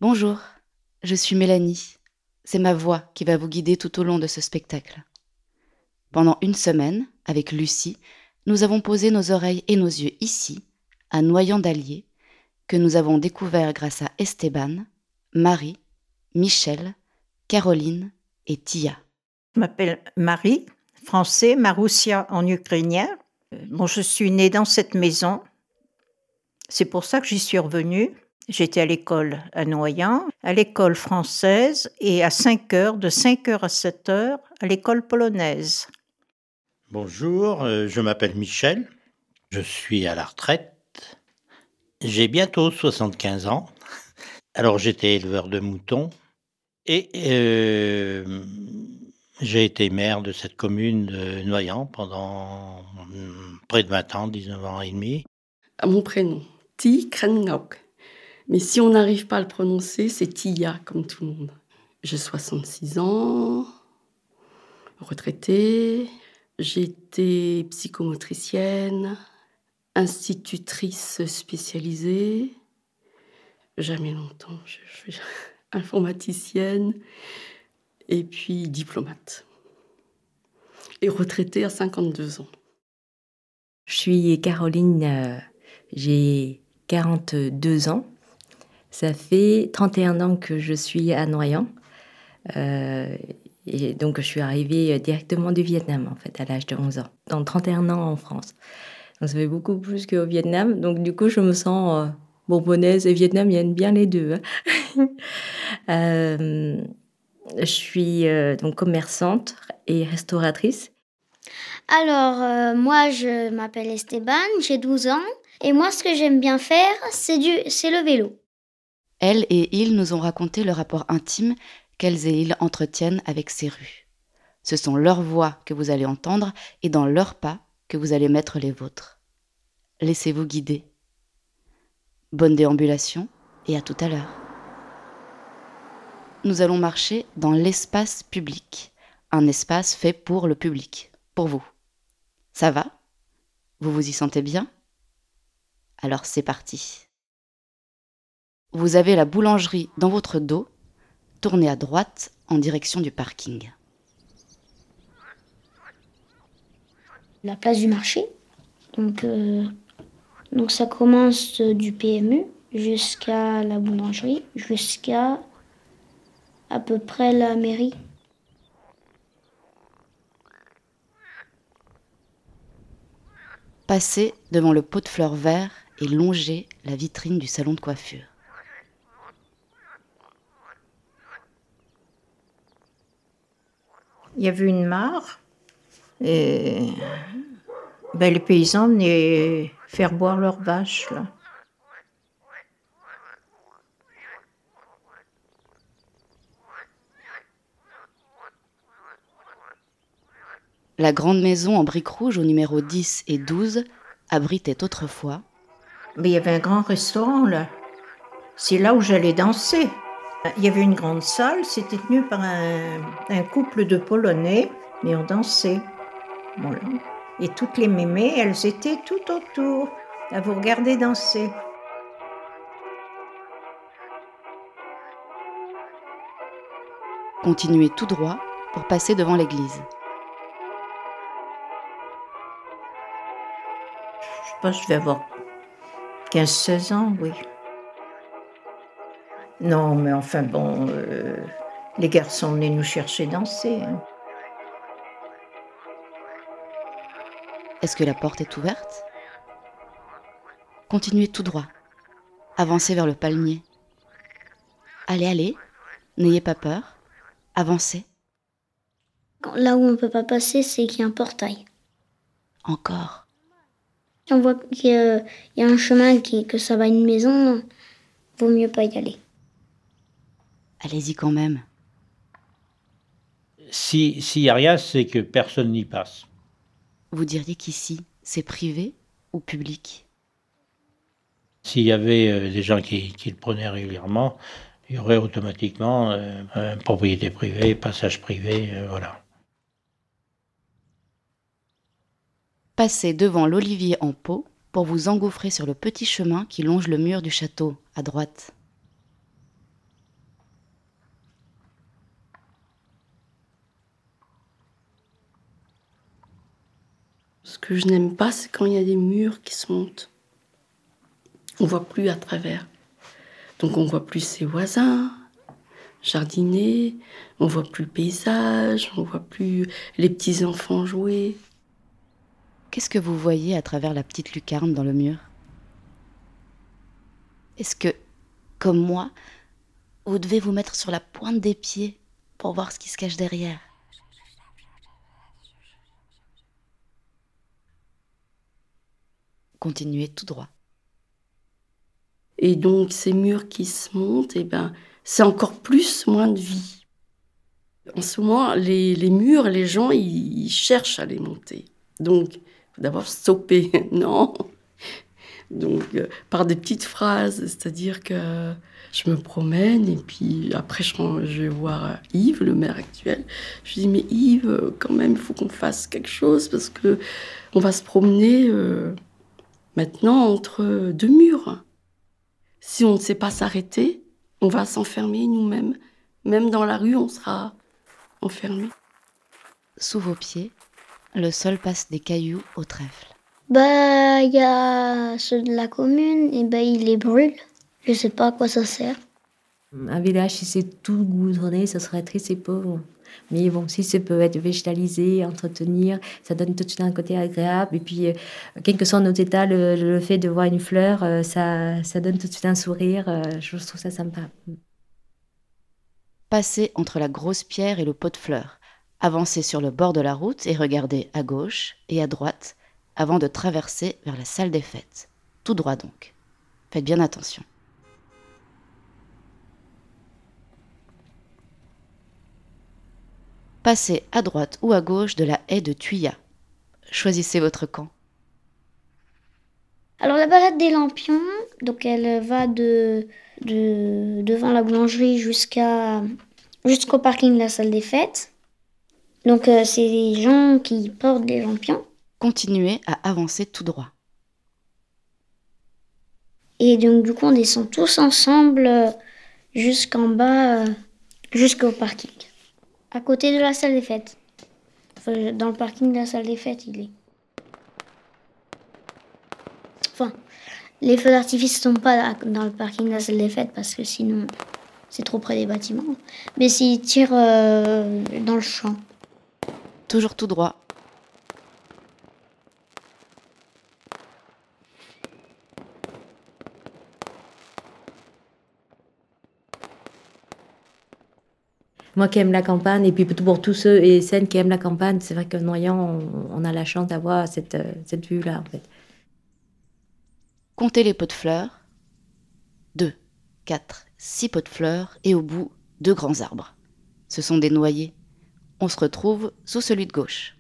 Bonjour, je suis Mélanie. C'est ma voix qui va vous guider tout au long de ce spectacle. Pendant une semaine, avec Lucie, nous avons posé nos oreilles et nos yeux ici, à Noyant-d'Allier, que nous avons découvert grâce à Esteban, Marie, Michel, Caroline et Tia. Je m'appelle Marie, français, Maroussia en ukrainien. Je suis née dans cette maison. C'est pour ça que j'y suis revenue. J'étais à l'école à Noyant, à l'école française et à 5 heures, de 5 heures à 7 heures, à l'école polonaise. Bonjour, je m'appelle Michel, je suis à la retraite, j'ai bientôt 75 ans. Alors j'étais éleveur de moutons et j'ai été maire de cette commune de Noyant pendant près de 20 ans, 19 ans et demi. Mon prénom, Ti Krengauk. Mais si on n'arrive pas à le prononcer, c'est Tia, comme tout le monde. J'ai 66 ans, retraitée. J'étais psychomotricienne, institutrice spécialisée. Jamais longtemps, je suis informaticienne et puis diplomate. Et retraitée à 52 ans. Je suis Caroline, j'ai 42 ans. Ça fait 31 ans que je suis à Noyant. Et donc, je suis arrivée directement du Vietnam, en fait, à l'âge de 11 ans. Dans 31 ans en France. Donc, ça fait beaucoup plus qu'au Vietnam. Donc, du coup, je me sens bourbonnaise et vietnamienne, bien les deux. Je suis donc commerçante et restauratrice. Alors, moi, je m'appelle Esteban, j'ai 12 ans. Et moi, ce que j'aime bien faire, c'est le vélo. Elle et il nous ont raconté le rapport intime qu'elles et ils entretiennent avec ces rues. Ce sont leurs voix que vous allez entendre et dans leurs pas que vous allez mettre les vôtres. Laissez-vous guider. Bonne déambulation et à tout à l'heure. Nous allons marcher dans l'espace public, un espace fait pour le public, pour vous. Ça va ? Vous vous y sentez bien ? Alors c'est parti. Vous avez la boulangerie dans votre dos, tournez à droite en direction du parking. La place du marché. Donc ça commence du PMU jusqu'à la boulangerie, jusqu'à à peu près la mairie. Passez devant le pot de fleurs vert et longez la vitrine du salon de coiffure. Il y avait une mare et les paysans venaient faire boire leurs vaches, là. La grande maison en briques rouges au numéro 10 et 12 abritait autrefois. Il y avait un grand restaurant, là. C'est là où j'allais danser. Il y avait une grande salle, c'était tenu par un couple de Polonais, et on dansait. Voilà. Et toutes les mémés, elles étaient tout autour, à vous regarder danser. Continuez tout droit pour passer devant l'église. Je sais pas, je devais avoir 15-16 ans, oui. Non, mais enfin bon, les garçons venaient nous chercher danser. Hein. Est-ce que la porte est ouverte ? Continuez tout droit. Avancez vers le palmier. Allez, n'ayez pas peur. Avancez. Là où on ne peut pas passer, c'est qu'il y a un portail. Encore. Si on voit qu'il y a un chemin que ça va à une maison, vaut mieux pas y aller. Allez-y quand même. S'il n'y a rien, c'est que personne n'y passe. Vous diriez qu'ici, c'est privé ou public ? S'il y avait des gens qui le prenaient régulièrement, il y aurait automatiquement propriété privée, passage privé, voilà. Passez devant l'olivier en pot pour vous engouffrer sur le petit chemin qui longe le mur du château, à droite. Ce que je n'aime pas, c'est quand il y a des murs qui se montent. On ne voit plus à travers. Donc on ne voit plus ses voisins, jardiner, on ne voit plus le paysage, on ne voit plus les petits-enfants jouer. Qu'est-ce que vous voyez à travers la petite lucarne dans le mur? Est-ce que, comme moi, vous devez vous mettre sur la pointe des pieds pour voir ce qui se cache derrière? Continuez tout droit. Et donc ces murs qui se montent, c'est encore plus moins de vie. En ce moment, les murs, les gens, ils cherchent à les monter. Donc, il faut d'abord stopper. Non. Donc, par des petites phrases, c'est-à-dire que je me promène et puis après, je vais voir Yves, le maire actuel. Je lui dis, mais Yves, quand même, il faut qu'on fasse quelque chose parce que on va se promener maintenant entre deux murs. Si on ne sait pas s'arrêter, on va s'enfermer nous-mêmes. Même dans la rue, on sera enfermé. Sous vos pieds, le sol passe des cailloux au trèfle. Il y a ceux de la commune, et ils les brûlent. Je sais pas à quoi ça sert. Un village, si c'est tout goudronné, ça serait triste et pauvre. Mais bon, si ça peut être végétalisé, entretenir, ça donne tout de suite un côté agréable. Et puis, quel que soit notre état, le fait de voir une fleur, ça donne tout de suite un sourire. Je trouve ça sympa. Passez entre la grosse pierre et le pot de fleurs. Avancez sur le bord de la route et regardez à gauche et à droite avant de traverser vers la salle des fêtes. Tout droit donc. Faites bien attention. Passez à droite ou à gauche de la haie de Thuya. Choisissez votre camp. Alors la balade des lampions, donc elle va devant la boulangerie jusqu'au parking de la salle des fêtes. Donc c'est les gens qui portent des lampions. Continuez à avancer tout droit. Et donc du coup on descend tous ensemble jusqu'en bas, jusqu'au parking. À côté de la salle des fêtes. Enfin, dans le parking de la salle des fêtes, il est. Enfin, les feux d'artifice ne sont pas dans le parking de la salle des fêtes parce que sinon, c'est trop près des bâtiments. Mais s'ils tirent dans le champ. Toujours tout droit. Moi qui aime la campagne, et puis pour tous ceux et celles qui aiment la campagne, c'est vrai que Noyant, on a la chance d'avoir cette vue-là, en fait. Comptez les pots de fleurs. 2, 4, 6 pots de fleurs et au bout, 2 grands arbres. Ce sont des noyers. On se retrouve sous celui de gauche.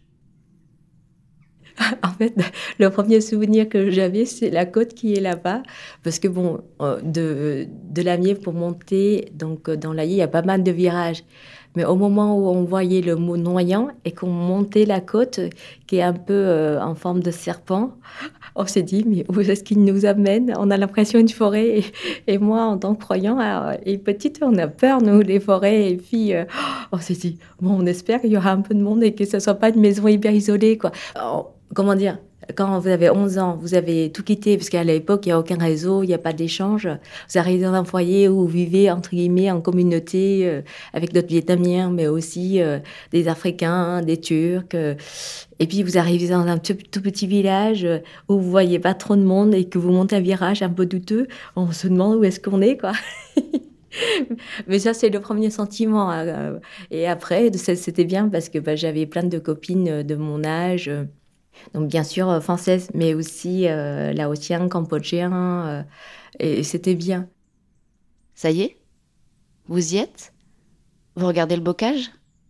En fait, le premier souvenir que j'avais, c'est la côte qui est là-bas. Parce que bon, de Lamiers pour monter, donc dans l'Allier, il y a pas mal de virages. Mais au moment où on voyait le mot Noyant et qu'on montait la côte, qui est un peu en forme de serpent, on s'est dit, mais où est-ce qu'il nous amène? On a l'impression d'une forêt. Et moi, en tant que croyant, et petite, on a peur, nous, les forêts. Et puis, on s'est dit, bon, on espère qu'il y aura un peu de monde et que ce ne soit pas une maison hyper isolée, quoi. Comment dire? Quand vous avez 11 ans, vous avez tout quitté, parce qu'à l'époque, il n'y a aucun réseau, il n'y a pas d'échange. Vous arrivez dans un foyer où vous vivez, entre guillemets, en communauté, avec d'autres Vietnamiens, mais aussi des Africains, des Turcs. Et puis, vous arrivez dans un tout petit village où vous ne voyez pas trop de monde et que vous montez un virage un peu douteux. On se demande où est-ce qu'on est, quoi. Mais ça, c'est le premier sentiment. Et après, c'était bien parce que j'avais plein de copines de mon âge. Donc, bien sûr, françaises, mais aussi laotiens, cambodgiens. Et c'était bien. Ça y est? Vous y êtes? Vous regardez le bocage?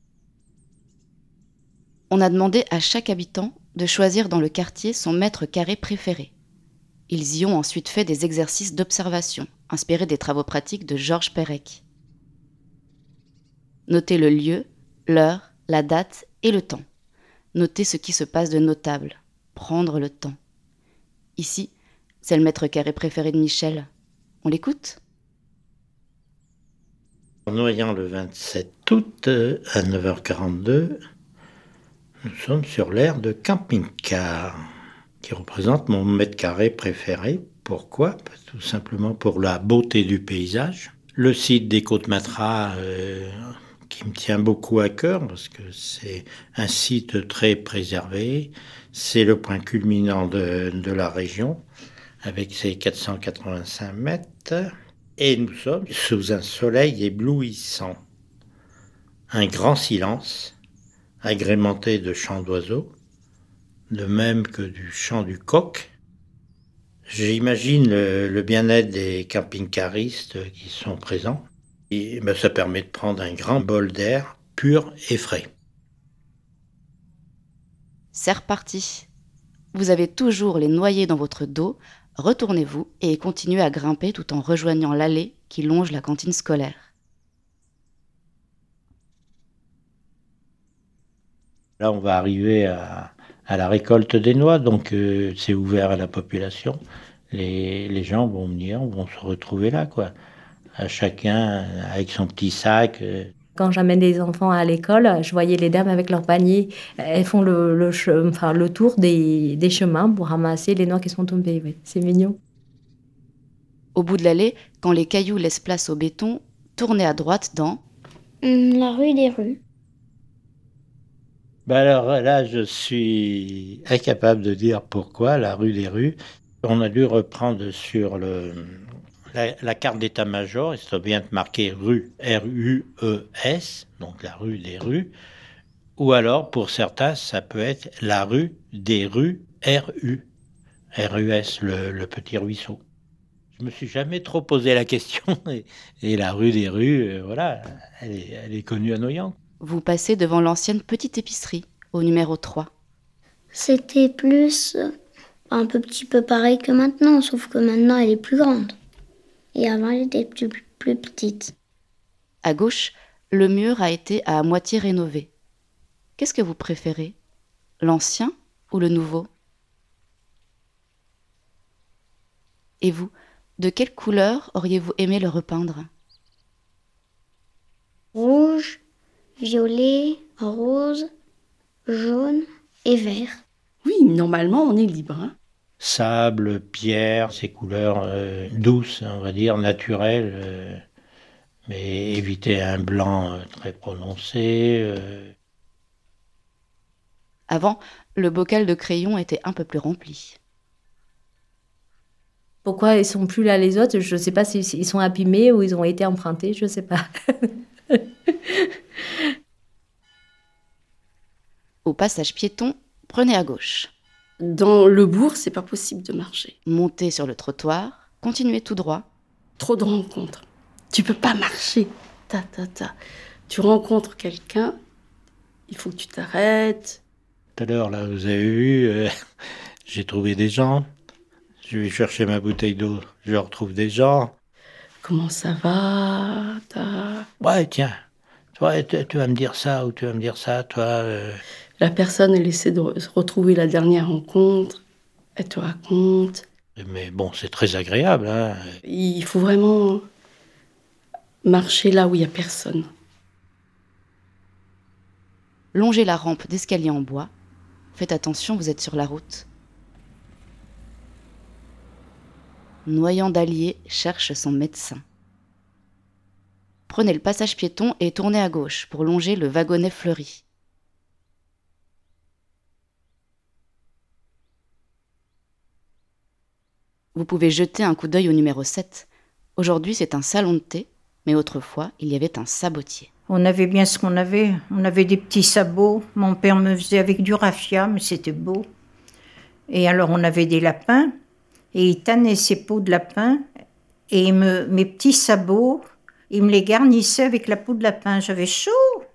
On a demandé à chaque habitant de choisir dans le quartier son mètre carré préféré. Ils y ont ensuite fait des exercices d'observation, inspirés des travaux pratiques de Georges Perec. Notez le lieu, l'heure, la date et le temps. Notez ce qui se passe de notable. Prendre le temps. Ici, c'est le mètre carré préféré de Michel. On l'écoute? En Noyant le 27 août à 9h42, Nous sommes sur l'aire de camping-car, qui représente mon mètre carré préféré. Pourquoi ? Tout simplement pour la beauté du paysage. Le site des Côtes-Matras, qui me tient beaucoup à cœur, parce que c'est un site très préservé. C'est le point culminant de la région, avec ses 485 mètres. Et nous sommes sous un soleil éblouissant. Un grand silence, agrémenté de chants d'oiseaux, de même que du chant du coq. J'imagine le bien-être des camping-caristes qui sont présents. Et ça permet de prendre un grand bol d'air pur et frais. C'est reparti. Vous avez toujours les noyers dans votre dos. Retournez-vous et continuez à grimper tout en rejoignant l'allée qui longe la cantine scolaire. Là, on va arriver à la récolte des noix, donc c'est ouvert à la population. Les gens vont venir, vont se retrouver là, quoi. À chacun avec son petit sac. Quand j'amène des enfants à l'école, je voyais les dames avec leur panier. Elles font le tour des chemins pour ramasser les noix qui sont tombées. Oui, c'est mignon. Au bout de l'allée, quand les cailloux laissent place au béton, tournez à droite dans La rue des rues. Alors là, je suis incapable de dire pourquoi, la rue des rues. On a dû reprendre sur la carte d'état-major, il serait bien marqué rue, R-U-E-S, donc la rue des rues. Ou alors, pour certains, ça peut être la rue des rues, R-U, R-U-S, le petit ruisseau. Je me suis jamais trop posé la question, et la rue des rues, voilà, elle est connue à Noyant. Vous passez devant l'ancienne petite épicerie, au numéro 3. C'était plus un petit peu pareil que maintenant, sauf que maintenant elle est plus grande. Et avant elle était plus petite. À gauche, le mur a été à moitié rénové. Qu'est-ce que vous préférez ? L'ancien ou le nouveau ? Et vous, de quelle couleur auriez-vous aimé le repeindre ? Rouge, violet, rose, jaune et vert. Oui, normalement, on est libre. Hein. Sable, pierre, ces couleurs douces, on va dire, naturelles, mais éviter un blanc très prononcé. Avant, le bocal de crayon était un peu plus rempli. Pourquoi ils sont plus là les autres ? Je ne sais pas s'ils sont abîmés ou ils ont été empruntés, je ne sais pas. Au passage piéton, prenez à gauche. Dans le bourg, c'est pas possible de marcher. Montez sur le trottoir, continuez tout droit. Trop de rencontres. Tu peux pas marcher. Tu rencontres quelqu'un, il faut que tu t'arrêtes. Tout à l'heure, là, vous avez vu, j'ai trouvé des gens. Je vais chercher ma bouteille d'eau, je retrouve des gens. Comment ça va ? Ouais, tiens, toi, tu vas me dire ça ou tu vas me dire ça, toi. La personne, elle essaie de retrouver la dernière rencontre, elle te raconte. Mais bon, c'est très agréable. Hein. Il faut vraiment marcher là où il n'y a personne. Longez la rampe d'escalier en bois. Faites attention, vous êtes sur la route. Noyant d'Allier cherche son médecin. Prenez le passage piéton et tournez à gauche pour longer le wagonnet fleuri. Vous pouvez jeter un coup d'œil au numéro 7. Aujourd'hui, c'est un salon de thé, mais autrefois, il y avait un sabotier. On avait bien ce qu'on avait. On avait des petits sabots. Mon père me faisait avec du raffia, mais c'était beau. Et alors, on avait des lapins. Et il tannait ses peaux de lapin. Et mes petits sabots, il me les garnissait avec la peau de lapin. J'avais chaud.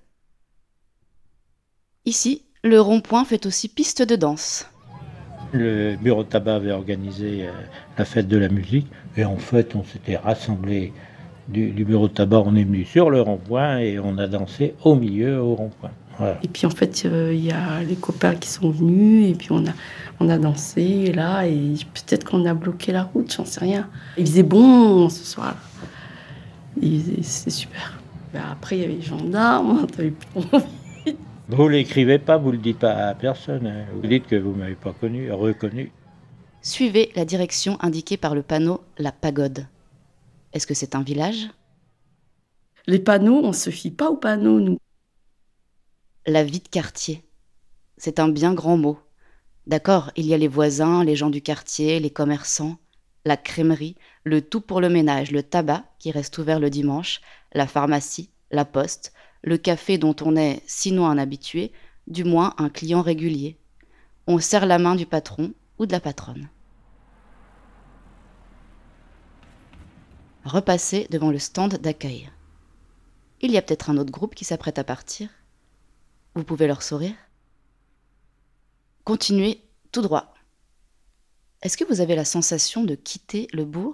Ici, le rond-point fait aussi piste de danse. Le bureau de tabac avait organisé la fête de la musique. Et en fait, on s'était rassemblés du bureau de tabac. On est venu sur le rond-point et on a dansé au milieu, au rond-point. Voilà. Et puis en fait, il y a les copains qui sont venus et puis on a dansé là et peut-être qu'on a bloqué la route, j'en sais rien. Il faisait bon ce soir-là. C'est super. Ben après, il y avait les gendarmes, t'avais plus trop envie. Vous l'écrivez pas, vous le dites pas à personne. Hein. Vous dites que vous m'avez pas reconnu. Suivez la direction indiquée par le panneau « La Pagode ». Est-ce que c'est un village ? Les panneaux, on se fie pas aux panneaux, nous. La vie de quartier. C'est un bien grand mot. D'accord, il y a les voisins, les gens du quartier, les commerçants, la crèmerie, le tout pour le ménage, le tabac qui reste ouvert le dimanche, la pharmacie, la poste, le café dont on est, sinon un habitué, du moins un client régulier. On serre la main du patron ou de la patronne. Repassez devant le stand d'accueil. Il y a peut-être un autre groupe qui s'apprête à partir. Vous pouvez leur sourire. Continuez tout droit. Est-ce que vous avez la sensation de quitter le bourg ?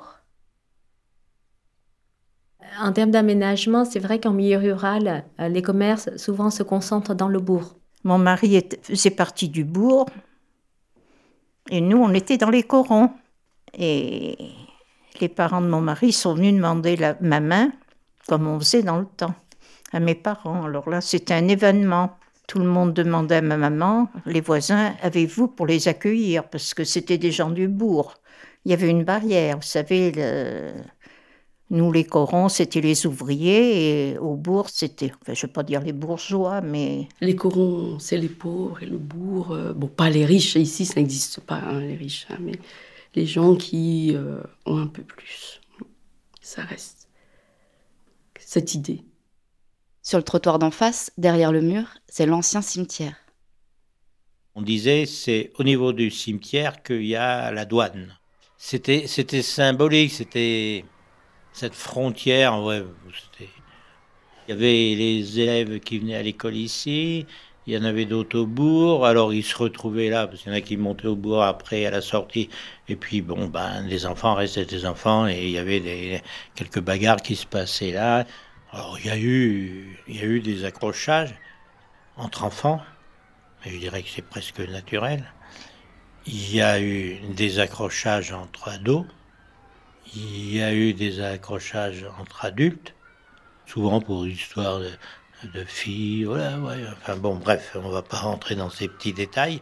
En termes d'aménagement, c'est vrai qu'en milieu rural, les commerces souvent se concentrent dans le bourg. Mon mari faisait partie du bourg et nous, on était dans les corons. Et les parents de mon mari sont venus demander ma main, comme on faisait dans le temps, à mes parents. Alors là, c'était un événement. Tout le monde demandait à ma maman, les voisins, avez-vous pour les accueillir ? Parce que c'était des gens du bourg. Il y avait une barrière, vous savez, nous les corons, c'était les ouvriers, et au bourg, c'était, je ne vais pas dire les bourgeois, mais... Les corons, c'est les pauvres, et le bourg, bon, pas les riches, ici ça n'existe pas, hein, les riches, hein, mais les gens qui ont un peu plus. Ça reste cette idée. Sur le trottoir d'en face, derrière le mur, c'est l'ancien cimetière. On disait, c'est au niveau du cimetière qu'il y a la douane. C'était symbolique, c'était cette frontière. Ouais, il y avait les élèves qui venaient à l'école ici, il y en avait d'autres au bourg, alors ils se retrouvaient là, parce qu'il y en a qui montaient au bourg après à la sortie, et puis bon, les enfants restaient des enfants, et il y avait quelques bagarres qui se passaient là. Alors il y a eu des accrochages entre enfants, mais je dirais que c'est presque naturel. Il y a eu des accrochages entre ados, il y a eu des accrochages entre adultes, souvent pour l'histoire de filles, voilà, ouais. Enfin bon, bref, on ne va pas rentrer dans ces petits détails.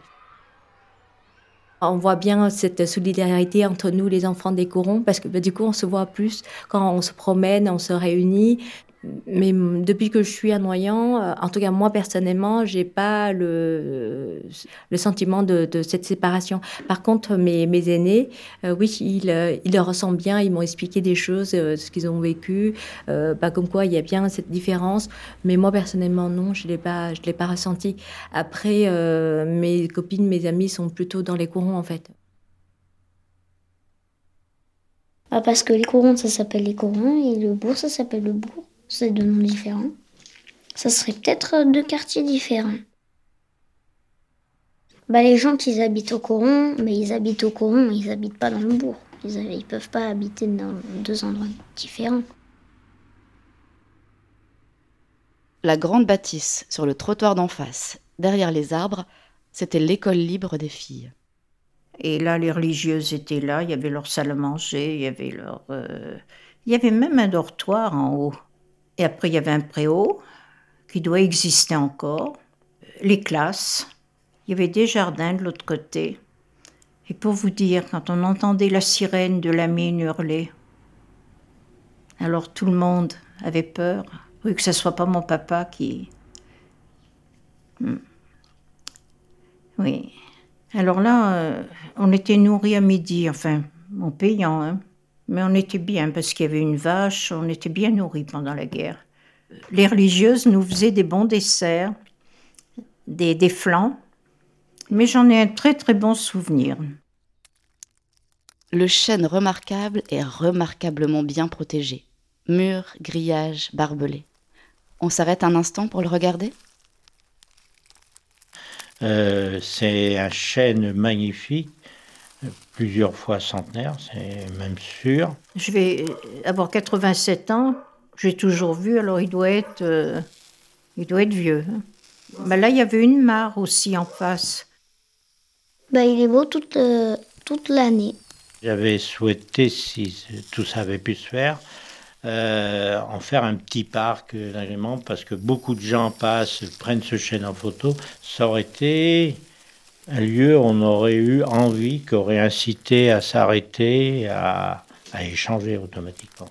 On voit bien cette solidarité entre nous, les enfants des corons, parce que du coup, on se voit plus quand on se promène, on se réunit. Mais depuis que je suis à Noyant, en tout cas moi personnellement, j'ai pas le sentiment de cette séparation. Par contre, mes aînés, oui, ils le ressentent bien. Ils m'ont expliqué des choses, ce qu'ils ont vécu, comme quoi il y a bien cette différence. Mais moi personnellement, non, je l'ai pas ressenti. Après, mes copines, mes amis sont plutôt dans les courants en fait. Parce que les corons, ça s'appelle les corons et le bourg, ça s'appelle le bourg. C'est deux noms différents. Ça serait peut-être deux quartiers différents. Les gens qui habitent au coron, ils habitent au coron, ils habitent pas dans le bourg. Ils peuvent pas habiter dans deux endroits différents. La grande bâtisse sur le trottoir d'en face, derrière les arbres, c'était l'école libre des filles. Et là, les religieuses étaient là, il y avait leur salle à manger, il y avait même un dortoir en haut. Et après, il y avait un préau qui doit exister encore, les classes, il y avait des jardins de l'autre côté. Et pour vous dire, quand on entendait la sirène de la mine hurler, alors tout le monde avait peur, que ce ne soit pas mon papa qui... Oui. Alors là, on était nourris à midi, enfin, en payant, hein. Mais on était bien, parce qu'il y avait une vache, on était bien nourris pendant la guerre. Les religieuses nous faisaient des bons desserts, des flans, mais j'en ai un très très bon souvenir. Le chêne remarquable est remarquablement bien protégé. Murs, grillages, barbelés. On s'arrête un instant pour le regarder ? C'est un chêne magnifique, plusieurs fois centenaire, c'est même sûr. Je vais avoir 87 ans, j'ai toujours vu, alors il doit être vieux. Là, il y avait une mare aussi en face. Il est beau toute l'année. J'avais souhaité, si tout ça avait pu se faire, en faire un petit parc d'agrément parce que beaucoup de gens passent, prennent ce chêne en photo. Ça aurait été un lieu où on aurait eu envie, qui aurait incité à s'arrêter, à échanger automatiquement.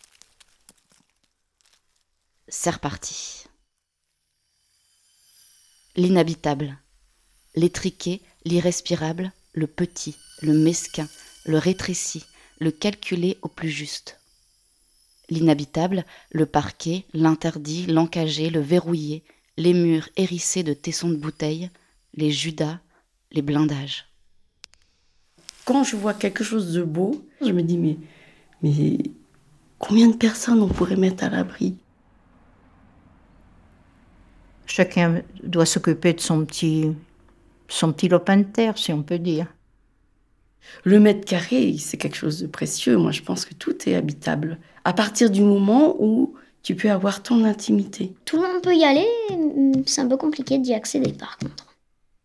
C'est reparti. L'inhabitable, l'étriqué, l'irrespirable, le petit, le mesquin, le rétréci, le calculé au plus juste. L'inhabitable, le parquet, l'interdit, l'encagé, le verrouillé, les murs hérissés de tessons de bouteilles, les judas, les blindages. Quand je vois quelque chose de beau, je me dis mais combien de personnes on pourrait mettre à l'abri? Chacun doit s'occuper de son petit lopin de terre, si on peut dire. Le mètre carré, c'est quelque chose de précieux. Moi, je pense que tout est habitable. À partir du moment où tu peux avoir ton intimité. Tout le monde peut y aller, c'est un peu compliqué d'y accéder par contre.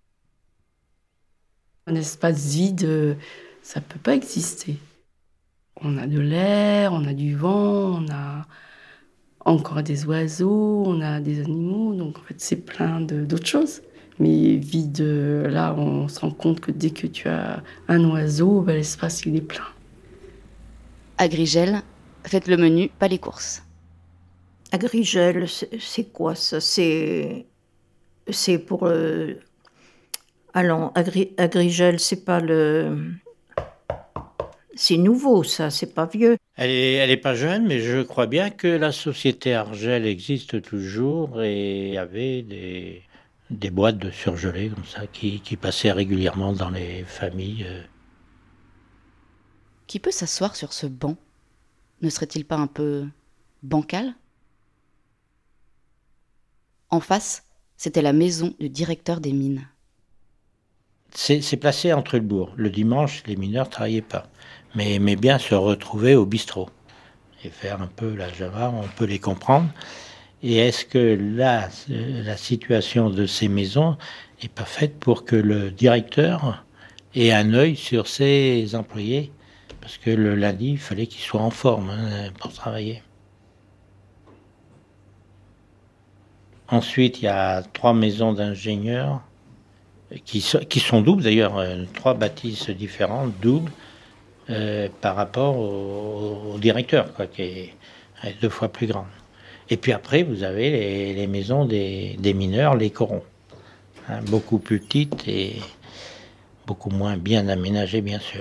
Un espace vide, ça peut pas exister. On a de l'air, on a du vent, on a encore des oiseaux, on a des animaux, donc en fait c'est plein d'autres choses. Mais vide, là on se rend compte que dès que tu as un oiseau, l'espace il est plein. À Grigel, faites le menu, pas les courses. À Grigel, c'est quoi ça? C'est pour... Allons, à Grigel, c'est pas le... C'est nouveau, ça, c'est pas vieux. Elle est pas jeune, mais je crois bien que la société Argel existe toujours et il y avait des boîtes de surgelés comme ça qui passaient régulièrement dans les familles. Qui peut s'asseoir sur ce banc? Ne serait-il pas un peu bancal? En face, c'était la maison du directeur des mines. C'est placé entre le bourg. Le dimanche, les mineurs ne travaillaient pas, mais aimaient bien se retrouver au bistrot et faire un peu la java, on peut les comprendre. Et est-ce que là, la situation de ces maisons n'est pas faite pour que le directeur ait un œil sur ses employés? Parce que le lundi, il fallait qu'ils soient en forme pour travailler. Ensuite, il y a 3 maisons d'ingénieurs qui sont doubles d'ailleurs, 3 bâtisses différentes, doubles, par rapport au directeur, quoi, qui est 2 fois plus grande. Et puis après, vous avez les maisons des mineurs, les corons, beaucoup plus petites et beaucoup moins bien aménagées, bien sûr.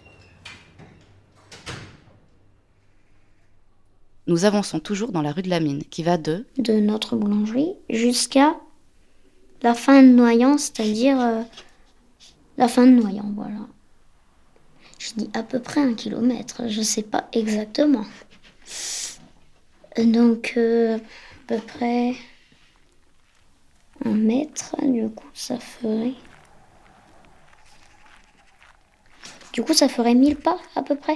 Nous avançons toujours dans la rue de la Mine, qui va de notre boulangerie jusqu'à la fin de Noyant, c'est-à-dire la fin de Noyant, voilà. Je dis à peu près 1 kilomètre, je sais pas exactement. Donc, à peu près 1 mètre, du coup, ça ferait... ça ferait 1000 pas, à peu près.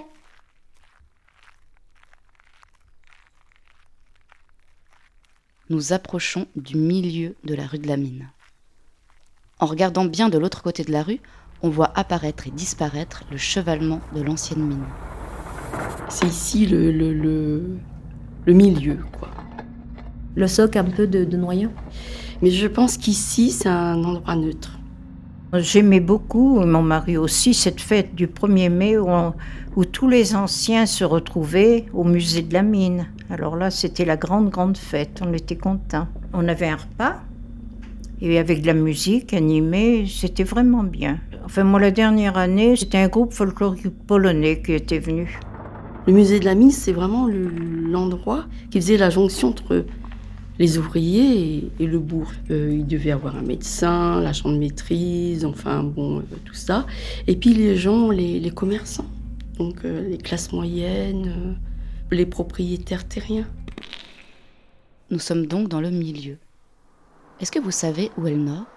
Nous approchons du milieu de la rue de la Mine. En regardant bien de l'autre côté de la rue, on voit apparaître et disparaître le chevalement de l'ancienne mine. C'est ici le milieu, quoi. Le socle un peu de Noyant. Mais je pense qu'ici, c'est un endroit neutre. J'aimais beaucoup, mon mari aussi, cette fête du 1er mai où tous les anciens se retrouvaient au musée de la mine. Alors là, c'était la grande fête, on était contents. On avait un repas, et avec de la musique animée, c'était vraiment bien. Enfin, moi, la dernière année, c'était un groupe folklorique polonais qui était venu. Le musée de la mine, c'est vraiment l'endroit qui faisait la jonction entre les ouvriers et le bourg. Il devait y avoir un médecin, l'agent de maîtrise, enfin bon, tout ça. Et puis les gens, les commerçants, donc les classes moyennes, les propriétaires terriens. Nous sommes donc dans le milieu. Est-ce que vous savez où est le nord?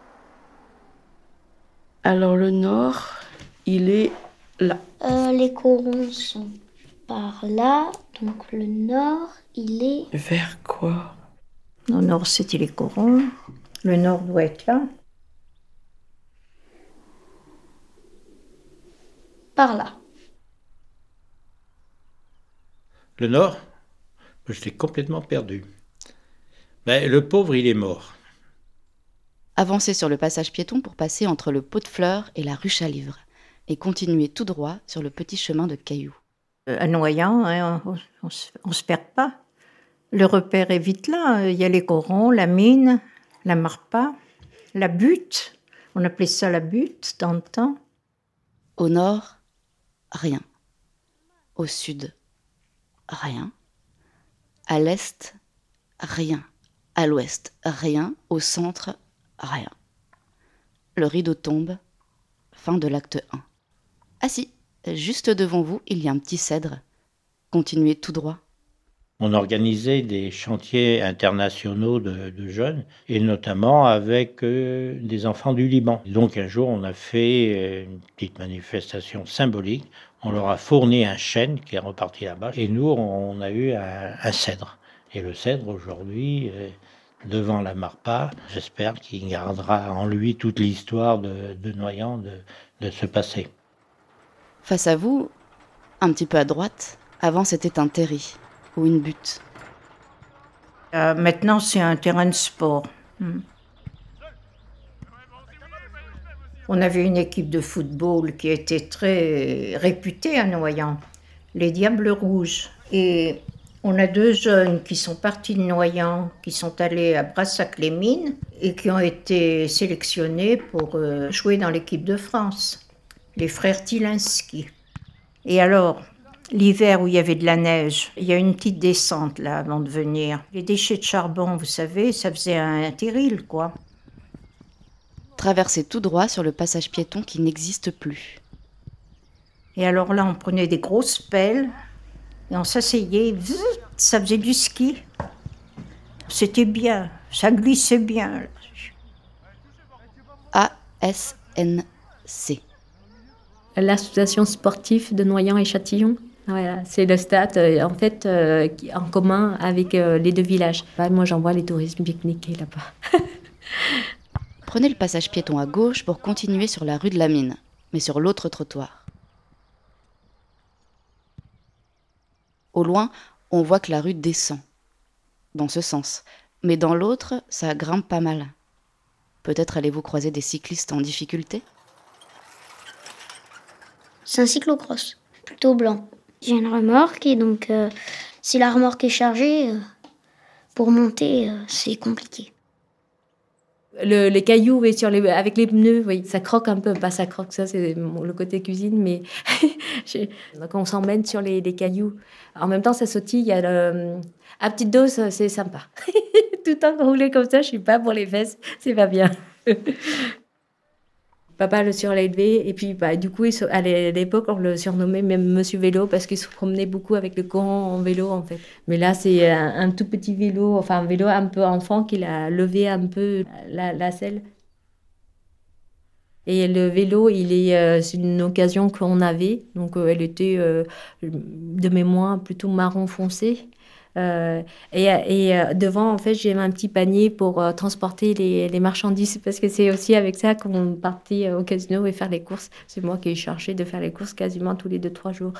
Alors le nord, il est là. Les corons sont par là, donc le nord, il est... Vers quoi? Au nord, c'était les corons. Le nord doit être là. Par là. Le nord, J'étais complètement perdu. Le pauvre, il est mort. Avancez sur le passage piéton pour passer entre le pot de fleurs et la ruche à livres et continuez tout droit sur le petit chemin de cailloux. À Noyant, hein, on se perd pas. Le repère est vite là. Il y a les corons, la mine, la marpa, la butte. On appelait ça la butte dans le temps. Au nord, rien. Au sud, rien. À l'est, rien. À l'ouest, rien. Au centre, rien. Le rideau tombe. Fin de l'acte 1. Ah si, juste devant vous, il y a un petit cèdre. Continuez tout droit. On organisait des chantiers internationaux de jeunes, et notamment avec des enfants du Liban. Donc un jour, on a fait une petite manifestation symbolique. On leur a fourni un chêne qui est reparti là-bas, et nous, on a eu un cèdre. Et le cèdre, aujourd'hui, devant la Marpa, j'espère qu'il gardera en lui toute l'histoire de Noyant, de ce passé. Face à vous, un petit peu à droite, avant c'était un terri ou une butte. Maintenant, c'est un terrain de sport. On avait une équipe de football qui était très réputée à Noyant, les Diables Rouges. Et on a 2 jeunes qui sont partis de Noyant, qui sont allés à Brassac-les-Mines et qui ont été sélectionnés pour jouer dans l'équipe de France, les frères Tilinski. Et alors, l'hiver où il y avait de la neige, il y a une petite descente là avant de venir. Les déchets de charbon, vous savez, ça faisait un terril, quoi. Traversez tout droit sur le passage piéton qui n'existe plus. Et alors là, on prenait des grosses pelles et on s'asseyait, ça faisait du ski. C'était bien, ça glissait bien. ASNC. L'association sportive de Noyant et Châtillon. Voilà, c'est le stade en fait en commun avec les 2 villages. Moi, j'envoie les touristes pique-niquer là-bas. Prenez le passage piéton à gauche pour continuer sur la rue de la Mine, mais sur l'autre trottoir. Au loin, on voit que la rue descend, dans ce sens, mais dans l'autre, ça grimpe pas mal. Peut-être allez-vous croiser des cyclistes en difficulté ? C'est un cyclocross, plutôt blanc. J'ai une remorque et donc si la remorque est chargée, pour monter, c'est compliqué. Les cailloux avec les pneus, oui, ça croque un peu. Pas ça croque, ça c'est le côté cuisine, mais donc on s'emmène sur les cailloux. En même temps, ça sautille. À petite dose, c'est sympa. Tout le temps rouler comme ça, je suis pas pour les fesses, c'est pas bien. Papa le surélevé et puis du coup à l'époque on le surnommait même Monsieur Vélo parce qu'il se promenait beaucoup avec le courant en vélo en fait. Mais là c'est un tout petit vélo, enfin un vélo un peu enfant qu'il a levé un peu la selle. Et le vélo c'est une occasion qu'on avait, donc elle était de mémoire plutôt marron foncé. Et devant, en fait, j'ai un petit panier pour transporter les marchandises parce que c'est aussi avec ça qu'on partait au casino et faire les courses. C'est moi qui ai chargé de faire les courses quasiment tous les 2-3 jours.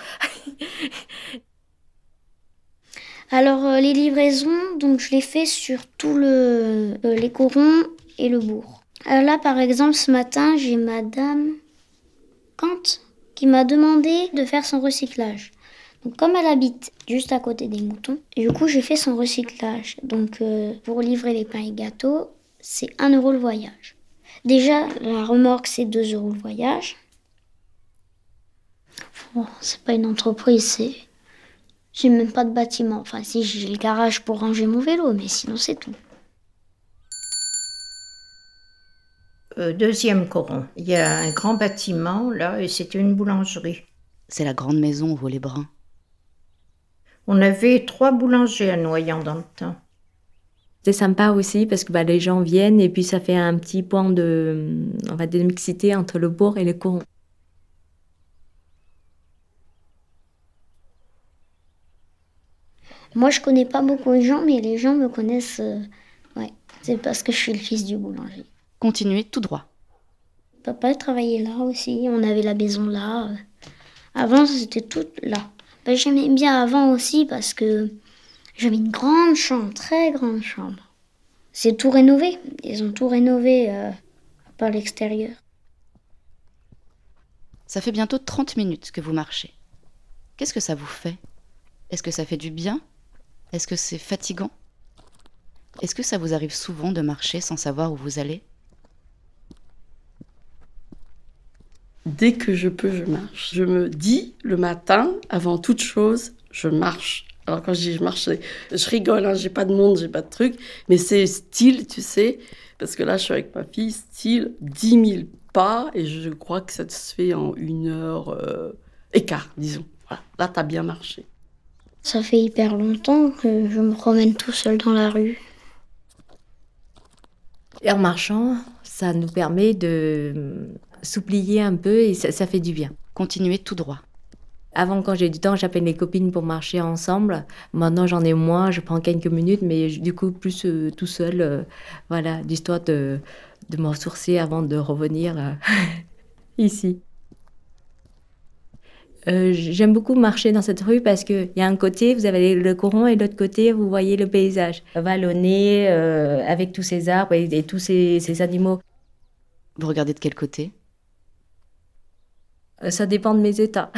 Alors, les livraisons, donc je les fais sur tout les corons et le bourg. Là, par exemple, ce matin, j'ai Madame Kant qui m'a demandé de faire son recyclage. Donc, comme elle habite juste à côté des moutons, et du coup, j'ai fait son recyclage. Donc, pour livrer les pains et gâteaux, c'est 1 € le voyage. Déjà, la remorque, c'est 2 € le voyage. Bon, c'est pas une entreprise, j'ai même pas de bâtiment. Enfin, si, j'ai le garage pour ranger mon vélo, mais sinon, c'est tout. 2e coron. Il y a un grand bâtiment, là, et c'était une boulangerie. C'est la grande maison au volet brun. On avait 3 boulangers à Noyant dans le temps. C'est sympa aussi parce que les gens viennent et puis ça fait un petit point de mixité entre le bourg et le coron. Moi, je connais pas beaucoup de gens, mais les gens me connaissent. Ouais, c'est parce que je suis le fils du boulanger. Continuez tout droit. Papa travaillait là aussi, on avait la maison là. Avant, c'était tout là. J'aimais bien avant aussi parce que J'avais une grande chambre, très grande chambre. C'est tout rénové. Ils ont tout rénové par l'extérieur. Ça fait bientôt 30 minutes que vous marchez. Qu'est-ce que ça vous fait? Est-ce que ça fait du bien? Est-ce que c'est fatigant? Est-ce que ça vous arrive souvent de marcher sans savoir où vous allez? Dès que je peux, je marche. Je me dis le matin, avant toute chose, je marche. Alors quand je dis je marche, je rigole, hein, j'ai pas de monde, j'ai pas de truc, mais c'est style, tu sais, parce que là je suis avec ma fille, style 10 000 pas, et je crois que ça se fait en 1 heure et quart, disons. Voilà. Là t'as bien marché. Ça fait hyper longtemps que je me promène tout seul dans la rue. Et en marchant, ça nous permet de s'oublier un peu et ça fait du bien. Continuez tout droit. Avant, quand j'ai du temps, j'appelle les copines pour marcher ensemble. Maintenant, j'en ai moins, je prends quelques minutes, mais du coup, plus tout seul, voilà, d'histoire de me ressourcer avant de revenir ici. J'aime beaucoup marcher dans cette rue parce qu'il y a un côté, vous avez le coron et de l'autre côté, vous voyez le paysage vallonné avec tous ces arbres et tous ces animaux. Vous regardez de quel côté? Ça dépend de mes états.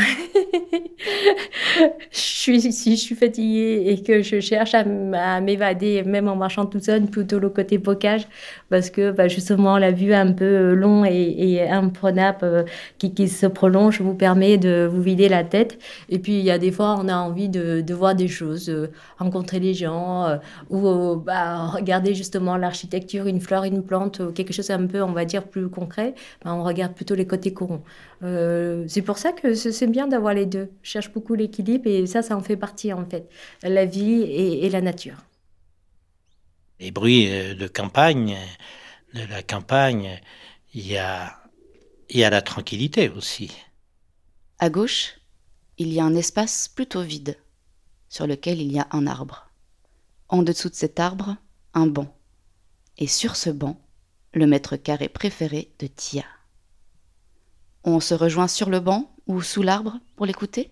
Si je suis fatiguée et que je cherche à m'évader, même en marchant toute seule, plutôt le côté bocage, parce que justement la vue un peu long et imprenable qui se prolonge vous permet de vous vider la tête. Et puis il y a des fois on a envie de voir des choses, rencontrer les gens, ou regarder justement l'architecture, une fleur, une plante, quelque chose un peu, on va dire, plus concret. On regarde plutôt les côtés corons. C'est pour ça que c'est bien d'avoir les deux. Je cherche beaucoup l'équilibre et ça en fait partie en fait. La vie et la nature. Les bruits de campagne, de la campagne, il y a la tranquillité aussi. À gauche, il y a un espace plutôt vide, sur lequel il y a un arbre. En dessous de cet arbre, un banc. Et sur ce banc, le mètre carré préféré de Tia. On se rejoint sur le banc ou sous l'arbre pour l'écouter?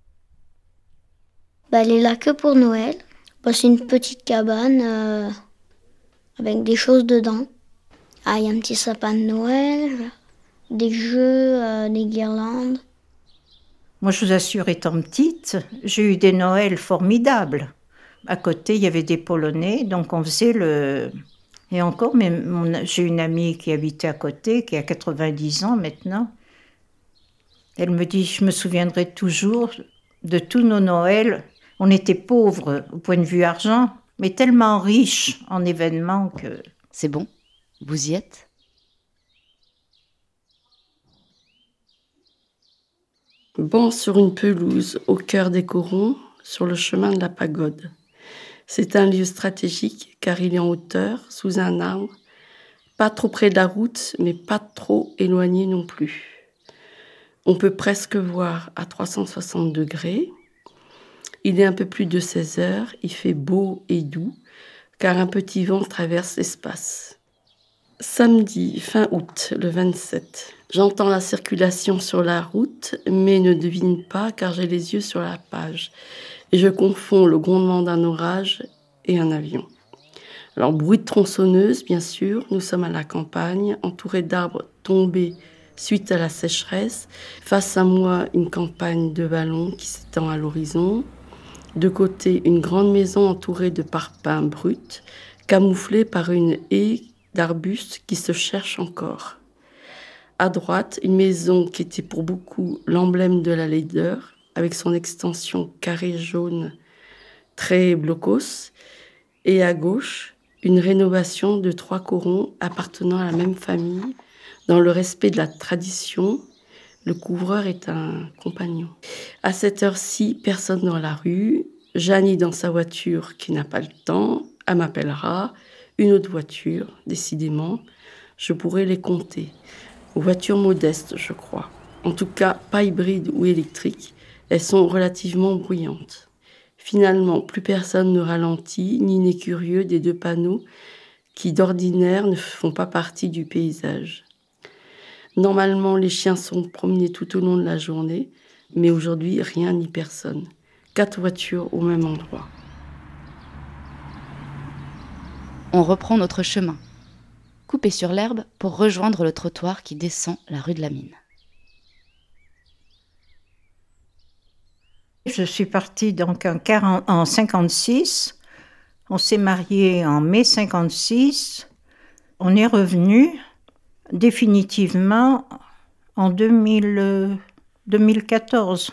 Elle est là que pour Noël. C'est une petite cabane avec des choses dedans. Il y a un petit sapin de Noël, des jeux, des guirlandes. Moi, je vous assure, étant petite, j'ai eu des Noëls formidables. À côté, il y avait des Polonais, donc on faisait le... Et encore, j'ai une amie qui habitait à côté, qui a 90 ans maintenant. Elle me dit, je me souviendrai toujours de tous nos Noëls. On était pauvres au point de vue argent, mais tellement riches en événements que... C'est bon? Vous y êtes? Banc sur une pelouse, au cœur des corons, sur le chemin de la pagode. C'est un lieu stratégique car il est en hauteur, sous un arbre, pas trop près de la route, mais pas trop éloigné non plus. On peut presque voir à 360 degrés. Il est un peu plus de 16 heures, il fait beau et doux, car un petit vent traverse l'espace. Samedi, fin août, le 27. J'entends la circulation sur la route, mais ne devine pas car j'ai les yeux sur la page. Et je confonds le grondement d'un orage et un avion. Alors, bruit de tronçonneuse, bien sûr. Nous sommes à la campagne, entourés d'arbres tombés suite à la sécheresse. Face à moi, une campagne de vallons qui s'étend à l'horizon. De côté, une grande maison entourée de parpaings bruts, camouflée par une haie d'arbustes qui se cherchent encore. À droite, une maison qui était pour beaucoup l'emblème de la laideur, avec son extension carrée jaune très blocos. Et à gauche, une rénovation de 3 corons appartenant à la même famille. Dans le respect de la tradition, le couvreur est un compagnon. À cette heure-ci, personne dans la rue. Jeanne est dans sa voiture qui n'a pas le temps. Elle m'appellera. Une autre voiture, décidément. Je pourrais les compter. Voitures modestes, je crois. En tout cas, pas hybrides ou électriques. Elles sont relativement bruyantes. Finalement, plus personne ne ralentit, ni n'est curieux des 2 panneaux qui, d'ordinaire, ne font pas partie du paysage. Normalement, les chiens sont promenés tout au long de la journée, mais aujourd'hui, rien ni personne. 4 voitures au même endroit. On reprend notre chemin, coupé sur l'herbe pour rejoindre le trottoir qui descend la rue de la Mine. Je suis partie donc en 56. On s'est mariés en mai 56. On est revenu définitivement en 2014.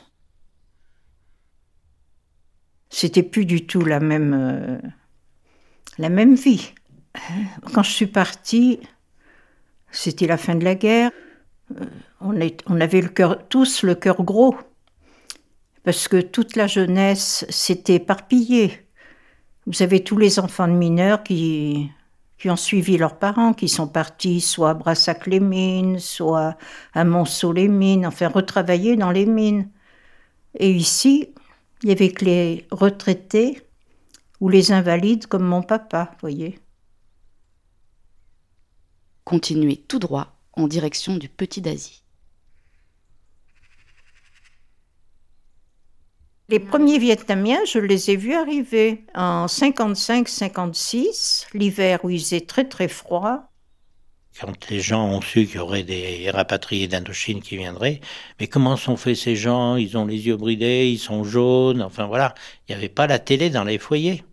C'était plus du tout la même vie. Quand je suis partie, c'était la fin de la guerre. On avait tous le cœur gros, parce que toute la jeunesse s'était éparpillée. Vous avez tous les enfants de mineurs qui ont suivi leurs parents, qui sont partis soit à Brassac-les-Mines, soit à Monceau-les-Mines, enfin retravailler dans les mines. Et ici, il n'y avait que les retraités ou les invalides comme mon papa, vous voyez. Continuez tout droit en direction du Petit-Dazy. Les premiers Vietnamiens, je les ai vus arriver en 55-56, l'hiver où il faisait très très froid. Quand les gens ont su qu'il y aurait des rapatriés d'Indochine qui viendraient, mais comment sont faits ces gens? Ils ont les yeux bridés, ils sont jaunes, enfin voilà. Il n'y avait pas la télé dans les foyers.